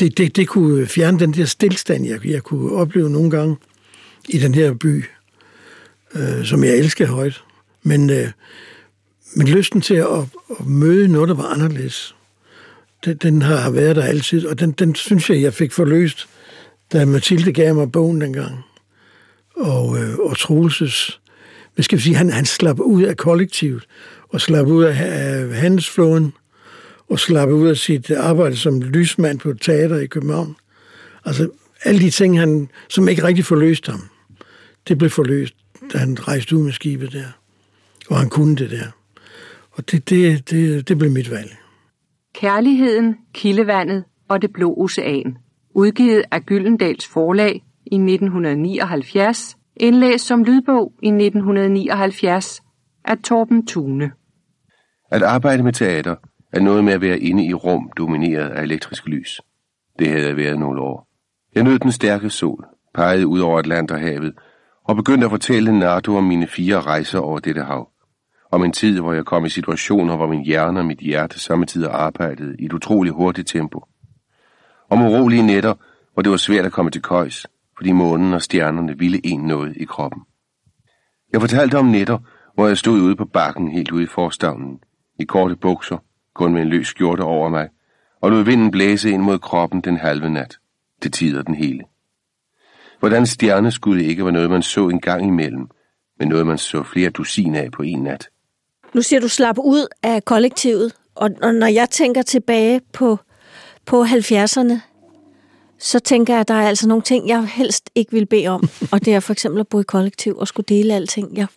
det, det, det kunne fjerne den der stillstand, jeg, jeg kunne opleve nogle gange i den her by, øh, som jeg elsker højt. Men, øh, men lysten til at, at møde noget, der var anderledes, den, den har været der altid, og den, den synes jeg, jeg fik forløst, da Mathilde gav mig bogen dengang. Og, øh, og Troelses, hvad skal vi sige, han, han slap ud af kollektivet, og slap ud af, af handelsflåden, og slap ud af sit arbejde som lysmand på et teater i København. Altså, alle de ting, han, som ikke rigtig forløste ham, det blev forløst, da han rejste ud med skibet der. Og han kunne det der. Og det, det, det, det blev mit valg. Kærligheden, Kildevandet og det blå ocean. Udgivet af Gyldendals Forlag i nitten nioghalvfjerds. Indlæst som lydbog i nitten nioghalvfjerds af Torben Thune. At arbejde med teater er noget med at være inde i rum domineret af elektrisk lys. Det havde jeg været nogle år. Jeg nød den stærke sol, pegede ud over Atlanterhavet, og begyndte at fortælle Nardo om mine fire rejser over dette hav. Om en tid, hvor jeg kom i situationer, hvor min hjerne og mit hjerte samtidig arbejdede i et utroligt hurtigt tempo. Om urolige nætter, hvor det var svært at komme til køjs, fordi månen og stjernerne ville en noget i kroppen. Jeg fortalte om nætter, hvor jeg stod ude på bakken helt ude i forstavnen, i korte bukser, kun med en løs skjorte over mig, og lod vinden blæse ind mod kroppen den halve nat, til tider den hele. Hvordan stjerneskud ikke var noget, man så en gang imellem, men noget, man så flere dusin af på en nat. Nu siger du slap ud af kollektivet, og, og når jeg tænker tilbage på, på halvfjerdserne, så tænker jeg, at der er altså nogle ting, jeg helst ikke vil bede om, og det er for eksempel at bo i kollektiv og skulle dele alting. Jeg,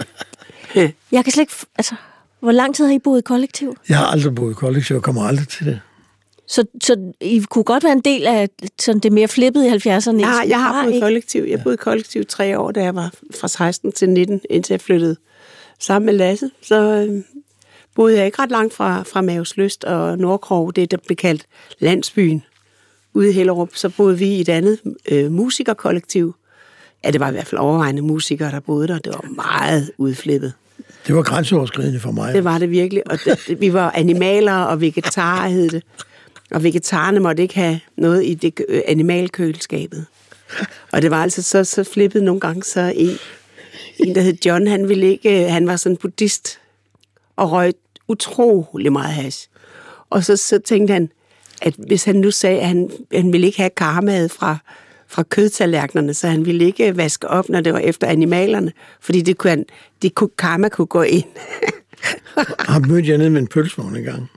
jeg kan slet ikke... Altså, hvor lang tid har I boet i kollektiv? Jeg har aldrig boet i kollektiv, og kommer aldrig til det. Så, så I kunne godt være en del af sådan det mere flippede i halvfjerdserne? Ja, jeg har boet i kollektiv. Jeg boede i kollektiv tre år, da jeg var fra seksten til nitten, indtil jeg flyttede sammen med Lasse. Så øh, boede jeg ikke ret langt fra, fra Maveslyst og Nordkrog, det der blev kaldt landsbyen. Ude i Hellerup, så boede vi i et andet øh, musikerkollektiv. Ja, det var i hvert fald overvejende musikere, der boede der. Det var meget udflippet. Det var grænseoverskridende for mig. Det var det virkelig. Og det, vi var animaler og vegetarer, hed det. Og vegetarerne måtte ikke have noget i det animalkøleskabet. Og det var altså så, så flippet nogle gange, så en, en, der hed John, han ville ikke, han var sådan en buddhist, og røg utrolig meget hash. Og så, så tænkte han, at hvis han nu sagde, at han, han ville ikke have karmaet fra, fra kødtallerkenerne, så han ville ikke vaske op, når det var efter animalerne, fordi det kunne, han, det kunne, karma kunne gå ind. Han mødte jeg ned med en pølsevogn en gang.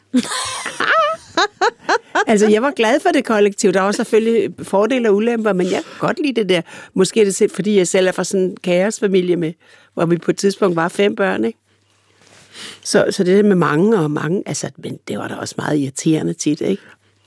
Altså, jeg var glad for det kollektiv. Der var selvfølgelig fordele og ulemper, men jeg kan godt lide det der. Måske er det set, fordi jeg selv er fra sådan en kaosfamilie med, hvor vi på et tidspunkt var fem børn, ikke? Så, så det der med mange og mange, altså, men det var da også meget irriterende tit, ikke?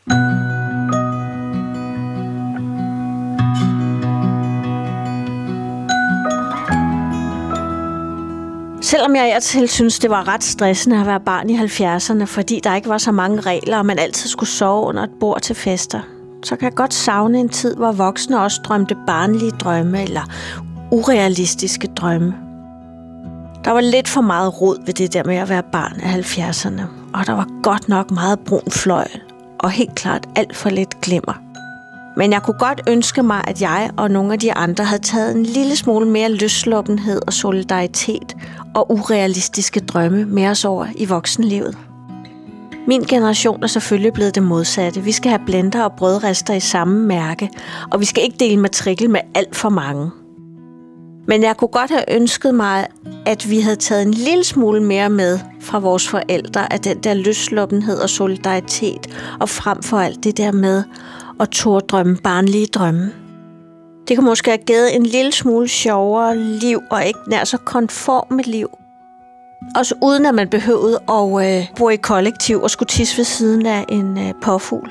Selvom jeg altid synes, det var ret stressende at være barn i halvfjerdserne, fordi der ikke var så mange regler, og man altid skulle sove under et bord til fester, så kan jeg godt savne en tid, hvor voksne også drømte barnlige drømme eller urealistiske drømme. Der var lidt for meget rod ved det der med at være barn af halvfjerdserne, og der var godt nok meget brun fløjl, og helt klart alt for lidt glimmer. Men jeg kunne godt ønske mig, at jeg og nogle af de andre havde taget en lille smule mere løssluppenhed og solidaritet og urealistiske drømme med os over i voksenlivet. Min generation er selvfølgelig blevet det modsatte. Vi skal have blender og brødrester i samme mærke, og vi skal ikke dele matrikel med alt for mange. Men jeg kunne godt have ønsket mig, at vi havde taget en lille smule mere med fra vores forældre af den der løssluppenhed og solidaritet, og frem for alt det der med at turde drømme barnlige drømme. Det kunne måske have givet en lille smule sjovere liv, og ikke nær så konforme liv. Også uden at man behøvede at øh, bo i kollektiv og skulle tisse ved siden af en øh, påfugl.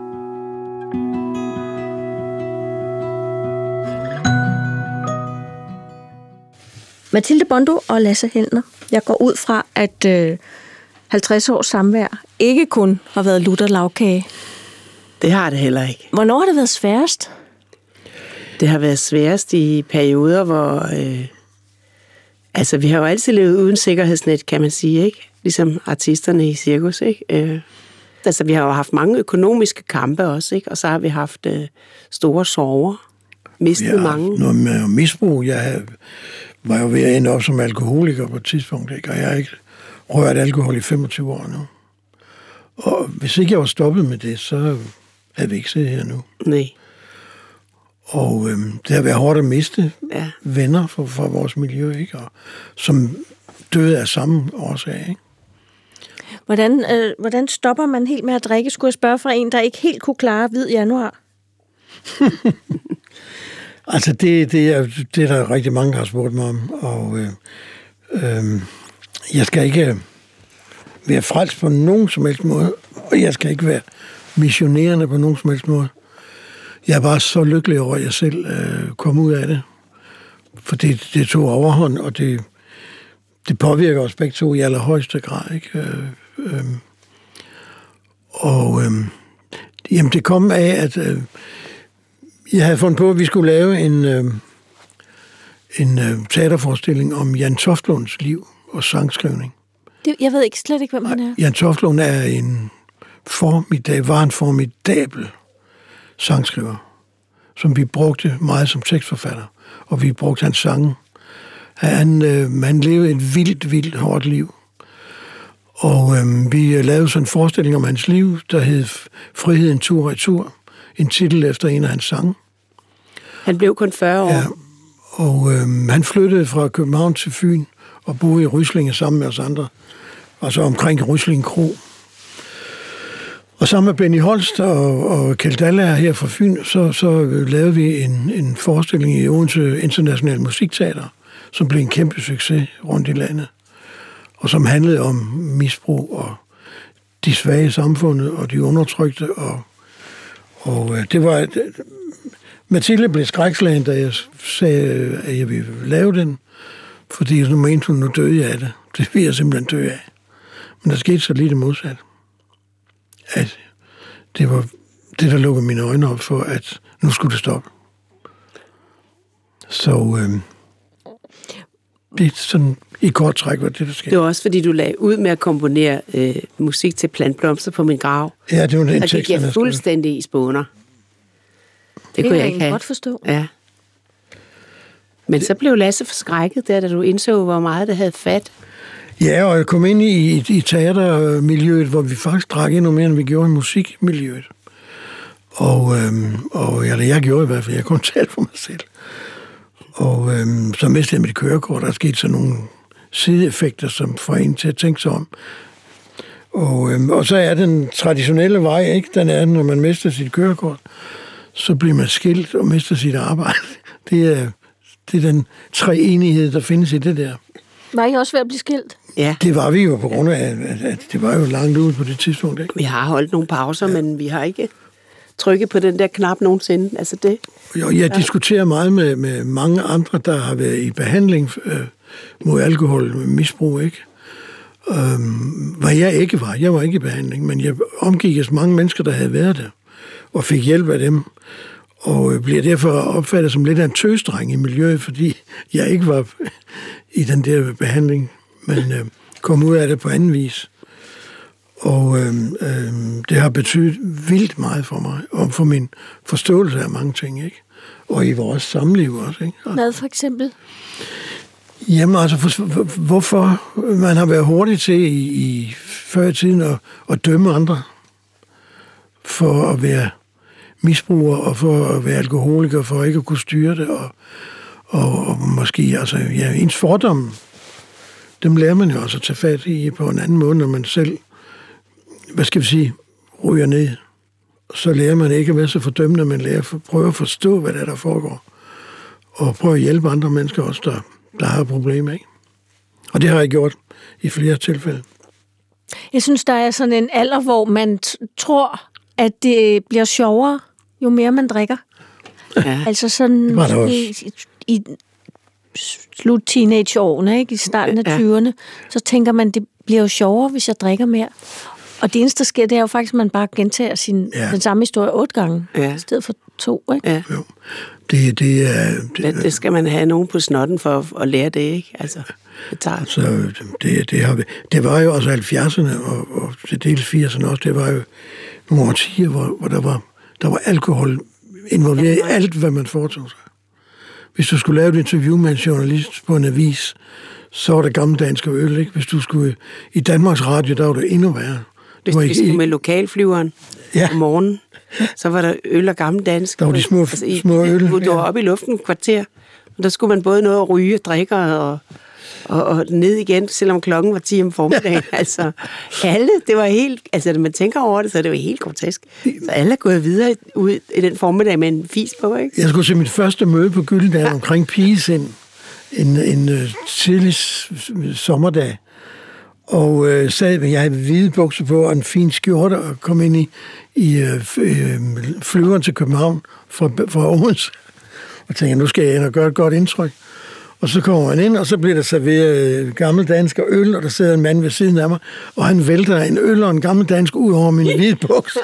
Mathilde Bondo og Lasse Helner. Jeg går ud fra, at øh, halvtreds års samvær ikke kun har været lutter lavkage. Det har det heller ikke. Hvornår har det været sværest? Det har været sværest i perioder, hvor... Øh, altså, vi har jo altid levet uden sikkerhedsnet, kan man sige, ikke? Ligesom artisterne i cirkus, ikke? Øh, Altså, vi har jo haft mange økonomiske kampe også, ikke? Og så har vi haft øh, store sorger. Mistet ja, mange. Noget med misbrug. Jeg var jo ved at ende op som alkoholiker på et tidspunkt, ikke? Og jeg har ikke rørt alkohol i femogtyve år nu. Og hvis ikke jeg var stoppet med det, så havde vi ikke siddet her nu. Nej. Og øhm, det har været hårdt at miste ja. venner fra, fra vores miljø, ikke? Og, som døde af samme årsag, ikke? Hvordan, øh, hvordan stopper man helt med at drikke? Skulle jeg spørge fra en, der ikke helt kunne klare hvid januar? altså, det, det, er, det er der rigtig mange, der har spurgt mig om. Og øh, øh, jeg skal ikke være frelst på nogen som helst måde, og jeg skal ikke være missionerende på nogen som helst måde. Jeg er bare så lykkelig over, at jeg selv øh, kom ud af det. For det, det tog overhånd, og det, det påvirker os begge to i allerhøjeste grad, ikke? Øh, øh, og øh, jamen, det kom af, at øh, jeg havde fundet på, at vi skulle lave en, øh, en øh, teaterforestilling om Jan Toftlunds liv og sangskrivning. Det, jeg ved ikke slet ikke, hvem han er. Jan Toftlund er en formidabel, var en formidabel sangskriver, som vi brugte meget som tekstforfatter, og vi brugte hans sange. Han, øh, han levede et vildt, vildt hårdt liv. Og øh, vi lavede sådan en forestilling om hans liv, der hed Friheden tur og tur, en titel efter en af hans sange. Han blev kun fyrre år. Ja, og øh, han flyttede fra København til Fyn og boede i Ryslinge sammen med os andre, altså omkring Ryslinge Kro. Og sammen med Benny Holst og, og Kjeld Dallager her fra Fyn, så, så lavede vi en, en forestilling i Odense International Musikteater, som blev en kæmpe succes rundt i landet, og som handlede om misbrug og de svage i samfundet og de undertrykte. Og, og det var... Mathilde blev skrækslagen, da jeg sagde, at jeg ville lave den, fordi nu mente hun, nu døde jeg af det. Det vil jeg simpelthen dø af. Men der skete så lige det modsatte. At det var det, der lukkede mine øjne op for, at nu skulle det stoppe. Så øh, det er sådan i kort træk, hvad det der skete. Det var også, fordi du lagde ud med at komponere øh, musik til Plantblomster på min grav. Ja, det var den tekst, der gik jeg fuldstændig i spåner. Det, det kunne jeg ikke have. godt forstå. Ja. Men så blev Lasse forskrækket der, da du indså, hvor meget det havde fat. Ja, og jeg kom ind i, i, i teatermiljøet, hvor vi faktisk drak endnu mere, end vi gjorde i musikmiljøet. Og, øhm, og eller jeg gjorde i hvert fald, jeg kunne tale for mig selv. Og øhm, så mistede jeg mit kørekort, der er sket sådan nogle sideeffekter, som får en til at tænke sig om. Og, øhm, og så er den traditionelle vej, ikke? Den er, når man mister sit kørekort, så bliver man skilt og mister sit arbejde. Det er, det er den treenighed, der findes i det der. Var I også ved at blive skilt? Ja. Det var vi jo på grund af, at det var jo langt ude på det tidspunkt. Ikke? Vi har holdt nogle pauser, ja. Men vi har ikke trykket på den der knap nogensinde. Altså det. Jo, jeg ja. diskuterer meget med, med mange andre, der har været i behandling øh, mod alkohol, misbrug, ikke? Øhm, hvad jeg ikke var. Jeg var ikke i behandling, men jeg omgik os mange mennesker, der havde været der, og fik hjælp af dem. Og bliver derfor opfattet som lidt af en tøsdreng i miljøet, fordi jeg ikke var i den der behandling, men øh, kom ud af det på anden vis. Og øh, øh, det har betydet vildt meget for mig, og for min forståelse af mange ting, ikke? Og i vores samliv også, ikke? Og, hvad for eksempel? Jamen altså, for, hvorfor man har været hurtig til i, i før i tiden at, at dømme andre for at være misbruger og for at være alkoholiker, for ikke at kunne styre det, og, og, og måske, altså, ja, ens fordomme, dem lærer man jo også at tage fat i på en anden måde, når man selv, hvad skal vi sige, ryger ned. Så lærer man ikke at være så fordømmende, men lærer at prøve at forstå, hvad der er, der foregår, og prøve at hjælpe andre mennesker også, der, der har problemer, ikke? Og det har jeg gjort i flere tilfælde. Jeg synes, der er sådan en alder, hvor man t- tror, at det bliver sjovere, jo mere man drikker. Ja. Altså sådan i, i, i slut teenageårene, ikke? I starten af tyverne, så tænker man, det bliver jo sjovere, hvis jeg drikker mere. Og det eneste, der sker, det er jo faktisk, at man bare gentager sin, ja. den samme historie otte gange, ja. i stedet for to, ikke? Ja. Jo. Det, det, er, det, det skal man have nogen på snotten for at, at lære det, ikke? Altså, det tager... Altså, det, det, har, det var jo også halvfjerdserne og, og til dels firserne også, det var jo nogle årtier, hvor, hvor der, var, der var alkohol involveret i alt, hvad man foretog sig. Hvis du skulle lave et interview med en journalist på en avis, så var det gammeldansk og øl, ikke? Hvis du skulle i Danmarks Radio, der var det endnu værre. Hvis vi skulle med lokalflyveren ja. om morgenen, så var der øl og gammeldansk. Der var de små, altså, i, små øl. Du var oppe i luften et kvarter, og der skulle man både noget at ryge, drikke og, og, og ned igen, selvom klokken var ti om formiddagen. altså, alle, det var helt, altså når man tænker over det, så det var helt grotesk. Så alle er gået videre ud i den formiddag med en fis på, ikke? Jeg skulle se mit første møde på Gyldendal ja. omkring Pigesind, en, en uh, tidlig sommerdag. Og øh, sad, jeg havde hvide bukser på og en fin skjorte og kom ind i, i øh, flyveren til København fra, fra Odense. Og tænkte, nu skal jeg ind og gøre et godt indtryk. Og så kommer man ind, og så bliver der serveret gammeldansk og øl, og der sidder en mand ved siden af mig, og han vælter en øl og en gammeldansk ud over mine hvide bukser.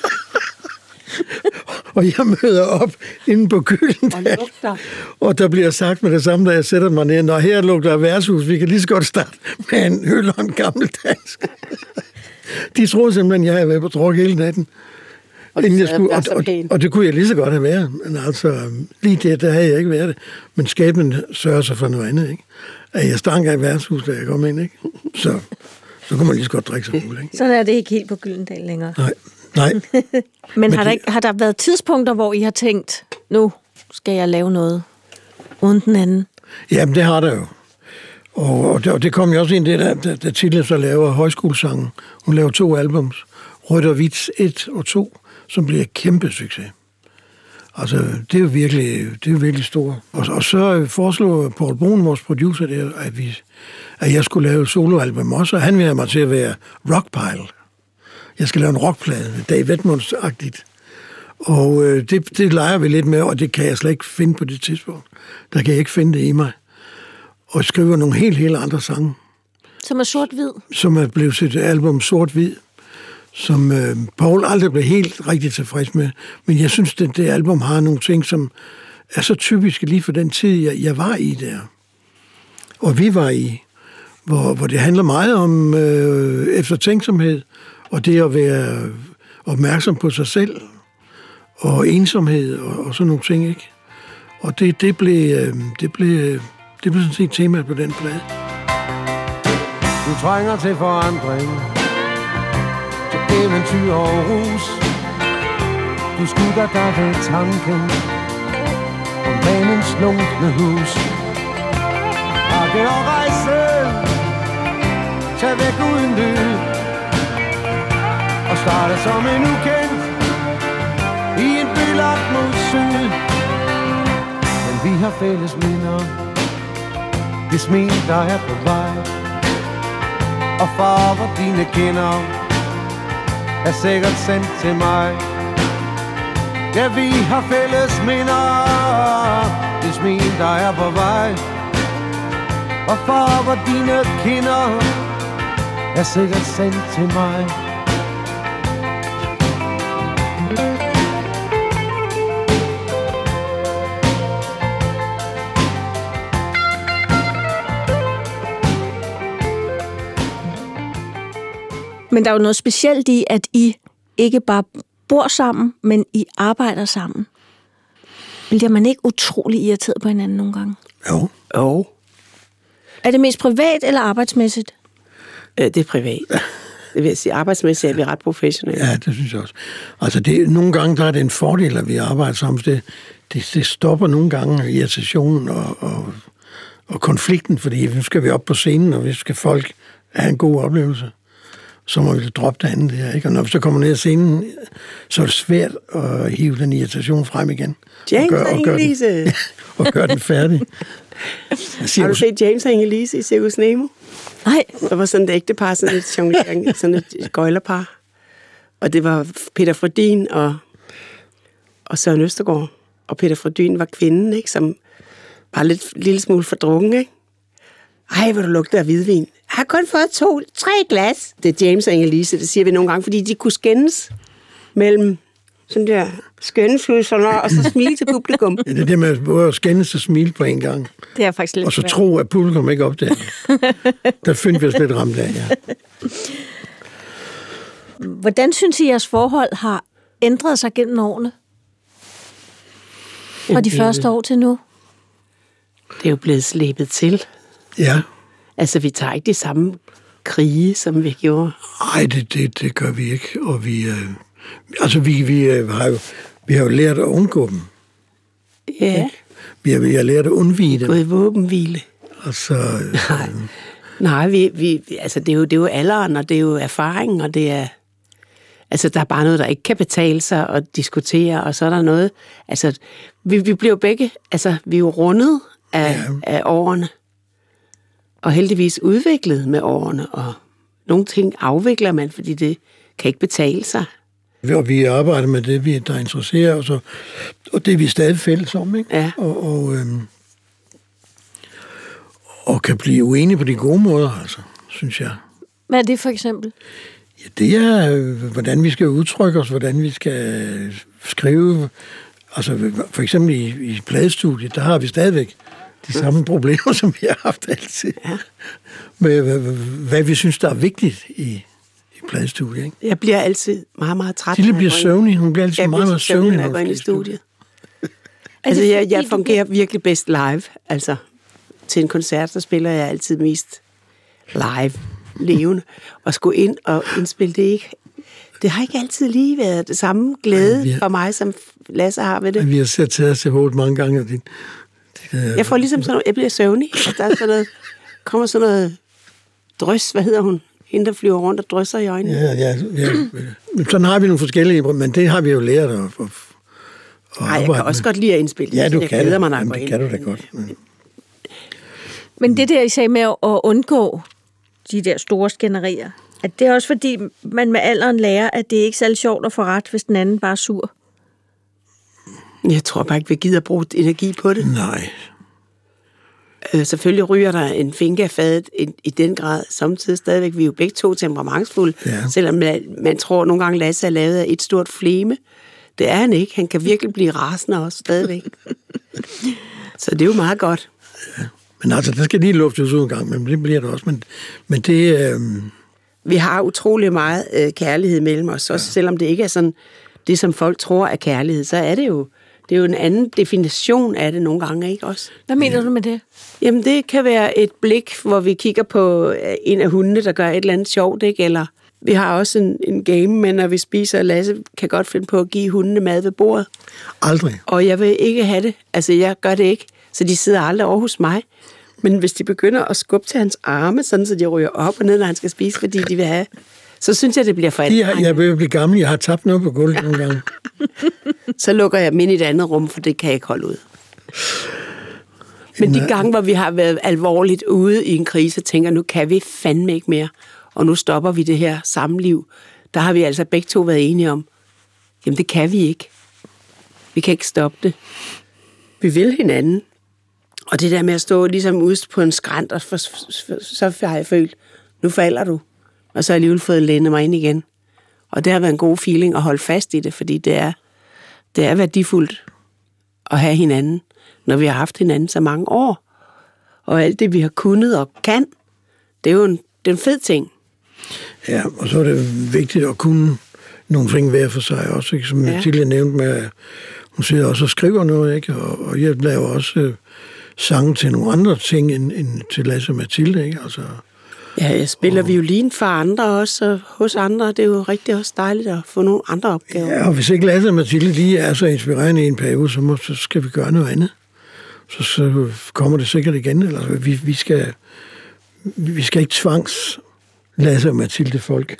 Og jeg møder op inde på Gyldendal, og der bliver sagt med det samme, da jeg sætter mig ned, når her lugter af værtshus, vi kan lige så godt starte med en øl og en gammeldansk. De troede simpelthen, jeg havde været på druk hele natten. Og, jeg skulle, og, og, og det kunne jeg lige så godt have været, men altså, lige det, der havde jeg ikke været det. Men skæbnen sørger sig for noget andet, ikke? At jeg stanker i værtshus, da jeg kom ind, ikke? Så, så kunne man lige så godt drikke sig fuld, ikke? Sådan er det ikke helt på Gyldendal længere. Nej. Nej. Men, Men har, der ikke, har der været tidspunkter, hvor I har tænkt, nu skal jeg lave noget uden den anden? Jamen, det har der jo. Og, og, det, og det kom jo også ind det, der, der, der tidligere så laver højskolesangen. Hun laver to albums, Rødt og Hvidt et og to, som bliver et kæmpe succes. Altså, det er jo virkelig, det er jo virkelig stort. Og, og så foreslog Paul Brun, vores producer, der, at, vi, at jeg skulle lave et soloalbum også, og han ville have mig til at være rockpile. Jeg skal lave en rockplade, Dave Edmunds-agtigt. Og øh, det, det leger vi lidt med, og det kan jeg slet ikke finde på det tidspunkt. Der kan jeg ikke finde det i mig. Og jeg skriver nogle helt, helt andre sange. Som er sort-hvid? Som er blevet til et album sort-hvid, som øh, Paul aldrig blev helt rigtig tilfreds med. Men jeg synes, at det album har nogle ting, som er så typiske lige for den tid, jeg, jeg var i der. Og vi var i. Hvor, hvor det handler meget om øh, eftertænksomhed, og det at være opmærksom på sig selv, og ensomhed, og, og sådan nogle ting, ikke? Og det, det blev, øh, det blev, det blev sådan set temaet på den plade. Du trænger til forandring, til eventyr og rus. Du skygger dig ved tanken om banens lunkne hus. Pakke og rejse, tag væk uden lyd, og starte som en ukendt i en by lagt mod syd. Men vi har fælles minder, det smil der er på vej, og farver dine kinder er sikkert sendt til mig. Ja, vi har fælles minder, det smil der er på vej, og farver dine kinder er sikkert sendt til mig. Men der er jo noget specielt i, at I ikke bare bor sammen, men I arbejder sammen. Bliver man ikke utrolig irriteret på hinanden nogle gange? Jo. Jo. Er det mest privat eller arbejdsmæssigt? Det er privat. Det vil jeg sige, arbejdsmæssigt er vi ret professionelle. Ja, det synes jeg også. Altså, det, nogle gange der er det en fordel, at vi arbejder sammen. Det, det, det stopper nogle gange irritationen og, og, og konflikten, fordi nu skal vi op på scenen, og vi skal folk have en god oplevelse. Så må vi droppe det andet der, ikke? Og når vi så kommer ned ad scenen, så er det svært at hive den irritation frem igen. James og, gør, og Inge-Lise! Og gøre den færdig. Har du set James og Inge-Lise i Cirkus Nemo? Nej. Der var sådan et ægtepar, sådan et jonglering, sådan et gøjlerpar. Og det var Peter Frödin og, og Søren Østergaard. Og Peter Frödin var kvinden, ikke? Som var lidt lille smule for drukken, ikke? Ej, hvor du lugter af hvidvin. Jeg har kun fået to, tre glas. Det er James og Inge-Lise, det siger vi nogle gange, fordi de kunne skændes mellem sådan der skønnesfølelser, og så smile til publikum. Ja, det er det med både at skændes og smile på en gang. Det er faktisk lidt Og så svært. tro, at publikum ikke opdager det. Der finder vi os lidt ramt af, ja. Hvordan synes I, jeres forhold har ændret sig gennem årene? Fra de første år til nu? Det er jo blevet slæbet til. Ja. Altså, vi tager ikke de samme krige, som vi gjorde. Nej, det, det, det gør vi ikke. Og vi, øh, altså, vi, vi, øh, har jo, vi har jo lært at undgå dem. Ja. Vi har, vi har lært at undvige dem. Gået i våbenhvile. Og så, øh, Nej, Nej vi, vi, altså, det, er jo, det er jo alderen, og det er jo erfaring, og det er... Altså, der er bare noget, der ikke kan betale sig at diskutere, og så er der noget... Altså, vi, vi bliver jo begge... Altså, vi er jo rundet af, ja. af årene, og heldigvis udviklet med årene, og nogle ting afvikler man, fordi det kan ikke betale sig. Og vi arbejder med det, vi der interesserer os, og, og det er vi stadig fælles om, ikke? Ja. Og, og, øhm, og kan blive uenige på de gode måder, altså, synes jeg. Hvad er det for eksempel? Ja, det er, øh, hvordan vi skal udtrykke os, hvordan vi skal skrive. Altså, for eksempel i, i pladestudiet, der har vi stadigvæk de samme problemer, som vi har haft altid. Ja. Med, hvad, hvad vi synes, der er vigtigt i, i pladestudiet, ikke? Jeg bliver altid meget, meget træt. Tille bliver søvnig. Hun bliver altid jeg meget, meget søvnig, når jeg går ind i studiet. Altså, jeg, jeg fungerer virkelig bedst live. Altså, til en koncert, så spiller jeg altid mest live, levende. Og skulle ind og indspille det ikke. Det har ikke altid lige været det samme glæde Ej, har, for mig, som Lasse har ved det. Vi har set til os til hovedet mange gange. Og din, jeg får ligesom sådan noget, jeg bliver søvnig. Der er sådan noget, kommer sådan noget drøs, hvad hedder hun? Hende, der flyver rundt og drysser i øjnene. Ja, ja, ja. Sådan har vi nogle forskellige, men det har vi jo lært at, at, at Nej, jeg kan også med. godt lide at indspille. Ja, du jeg kan glæder det. mig, når Jamen, jeg det går kan ind. du da godt. Men, men det der, I sagde med at undgå de der store skænderier, at det er også fordi, man med alderen lærer, at det er ikke særlig sjovt at få ret, hvis den anden bare er sur. Jeg tror bare ikke, vi gider bruge energi på det. Nej. Øh, selvfølgelig ryger der en finke af fadet i, i den grad. Samtidig stadigvæk, vi er jo begge to temperamentsfulde. Ja. Selvom man, man tror nogle gange, Lasse er lavet af et stort fleme. Det er han ikke. Han kan virkelig blive rasende også stadigvæk. Så det er jo meget godt. Ja. Men altså, der skal lige luftes ud en gang, men det bliver det også. Men, men det... Øh... Vi har utrolig meget øh, kærlighed mellem os, også ja. Selvom det ikke er sådan, det som folk tror er kærlighed, så er det jo, det er jo en anden definition af det nogle gange, ikke også? Hvad mener ja. du med det? Jamen, det kan være et blik, hvor vi kigger på en af hundene, der gør et eller andet sjovt, ikke? Eller vi har også en, en game, men når vi spiser, Lasse kan godt finde på at give hundene mad ved bordet. Aldrig. Og jeg vil ikke have det. Altså, jeg gør det ikke, så de sidder aldrig over hos mig. Men hvis de begynder at skubbe til hans arme, sådan så de ryger op og ned, når han skal spise, fordi de vil have, så synes jeg, det bliver for alt. Jeg, jeg vil blive gammel. Jeg har tabt noget på gulvet nogle gange. Så lukker jeg dem ind i et andet rum, for det kan jeg ikke holde ud. Men de gange, hvor vi har været alvorligt ude i en krise, tænker nu kan vi fandme ikke mere, og nu stopper vi det her samliv. Der har vi altså begge to været enige om, jamen det kan vi ikke. Vi kan ikke stoppe det. Vi vil hinanden. Og det der med at stå ligesom ude på en skrænt, og for, for, så har jeg følt, nu falder du. Og så har jeg alligevel fået lændet mig ind igen. Og det har været en god feeling at holde fast i det, fordi det er, det er værdifuldt at have hinanden, når vi har haft hinanden så mange år. Og alt det, vi har kunnet og kan, det er jo en, det er en fed ting. Ja, og så er det vigtigt at kunne nogle ting hver for sig også, ikke? Som ja. Tidligere nævnt med, at hun sidder også og skriver noget, ikke? Og, og jeg laver også øh, sange til nogle andre ting end, end til Lasse og Mathilde, ikke? Altså, ja, jeg spiller og, violin for andre også, og hos andre. Det er jo rigtig også dejligt at få nogle andre opgaver. Ja, og hvis ikke Lasse og Mathilde lige er så inspirerende i en periode, så, må, så skal vi gøre noget andet. Så, så kommer det sikkert igen. Eller, vi, vi, skal, vi skal ikke tvangs Lasse og Mathilde folk.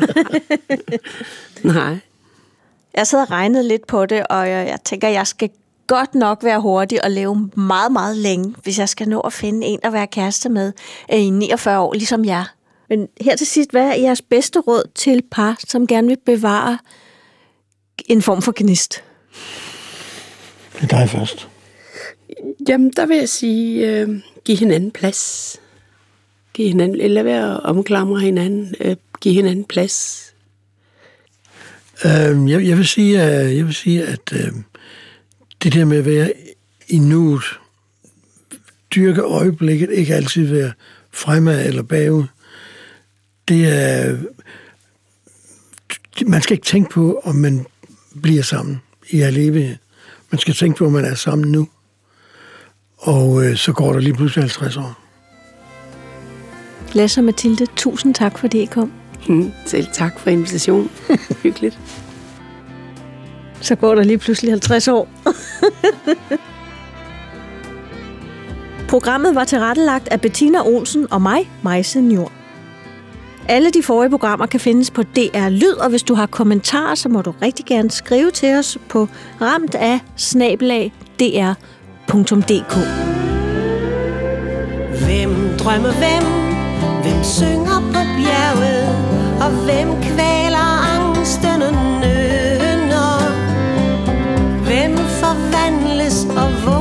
Nej. Jeg sidder og regnede lidt på det, og jeg, jeg tænker, jeg skal godt nok være hurtig og leve meget, meget længe, hvis jeg skal nå at finde en at være kæreste med i niogfyrre år, ligesom jer. Men her til sidst, hvad er jeres bedste råd til par, som gerne vil bevare en form for gnist? Det er dig først. Jamen, der vil jeg sige, øh, giv hinanden plads. Giv hinanden, eller være at omklamre hinanden. Øh, giv hinanden plads. Uh, jeg, jeg vil sige, uh, jeg vil sige, at uh, det der med at være i nuet, dyrke øjeblikket, ikke altid være fremad eller bagud, det er... Man skal ikke tænke på, om man bliver sammen i al evighed. Man skal tænke på, om man er sammen nu. Og øh, så går der lige pludselig halvtreds år. Lasse og Mathilde, tusind tak, fordi I kom. Hmm, selv tak for invitationen. Hyggeligt. Så går der lige pludselig halvtreds år. Programmet var tilrettelagt af Bettina Olsen og mig, Maise Njor. Alle de forrige programmer kan findes på D R Lyd, og hvis du har kommentarer, så må du rigtig gerne skrive til os på ramt af snabel-a d r punktum d k. Hvem drømmer hvem? Hvem synger på bjerget? Og hvem kvæler angsten og nøden? Hvem forvandles og hvor?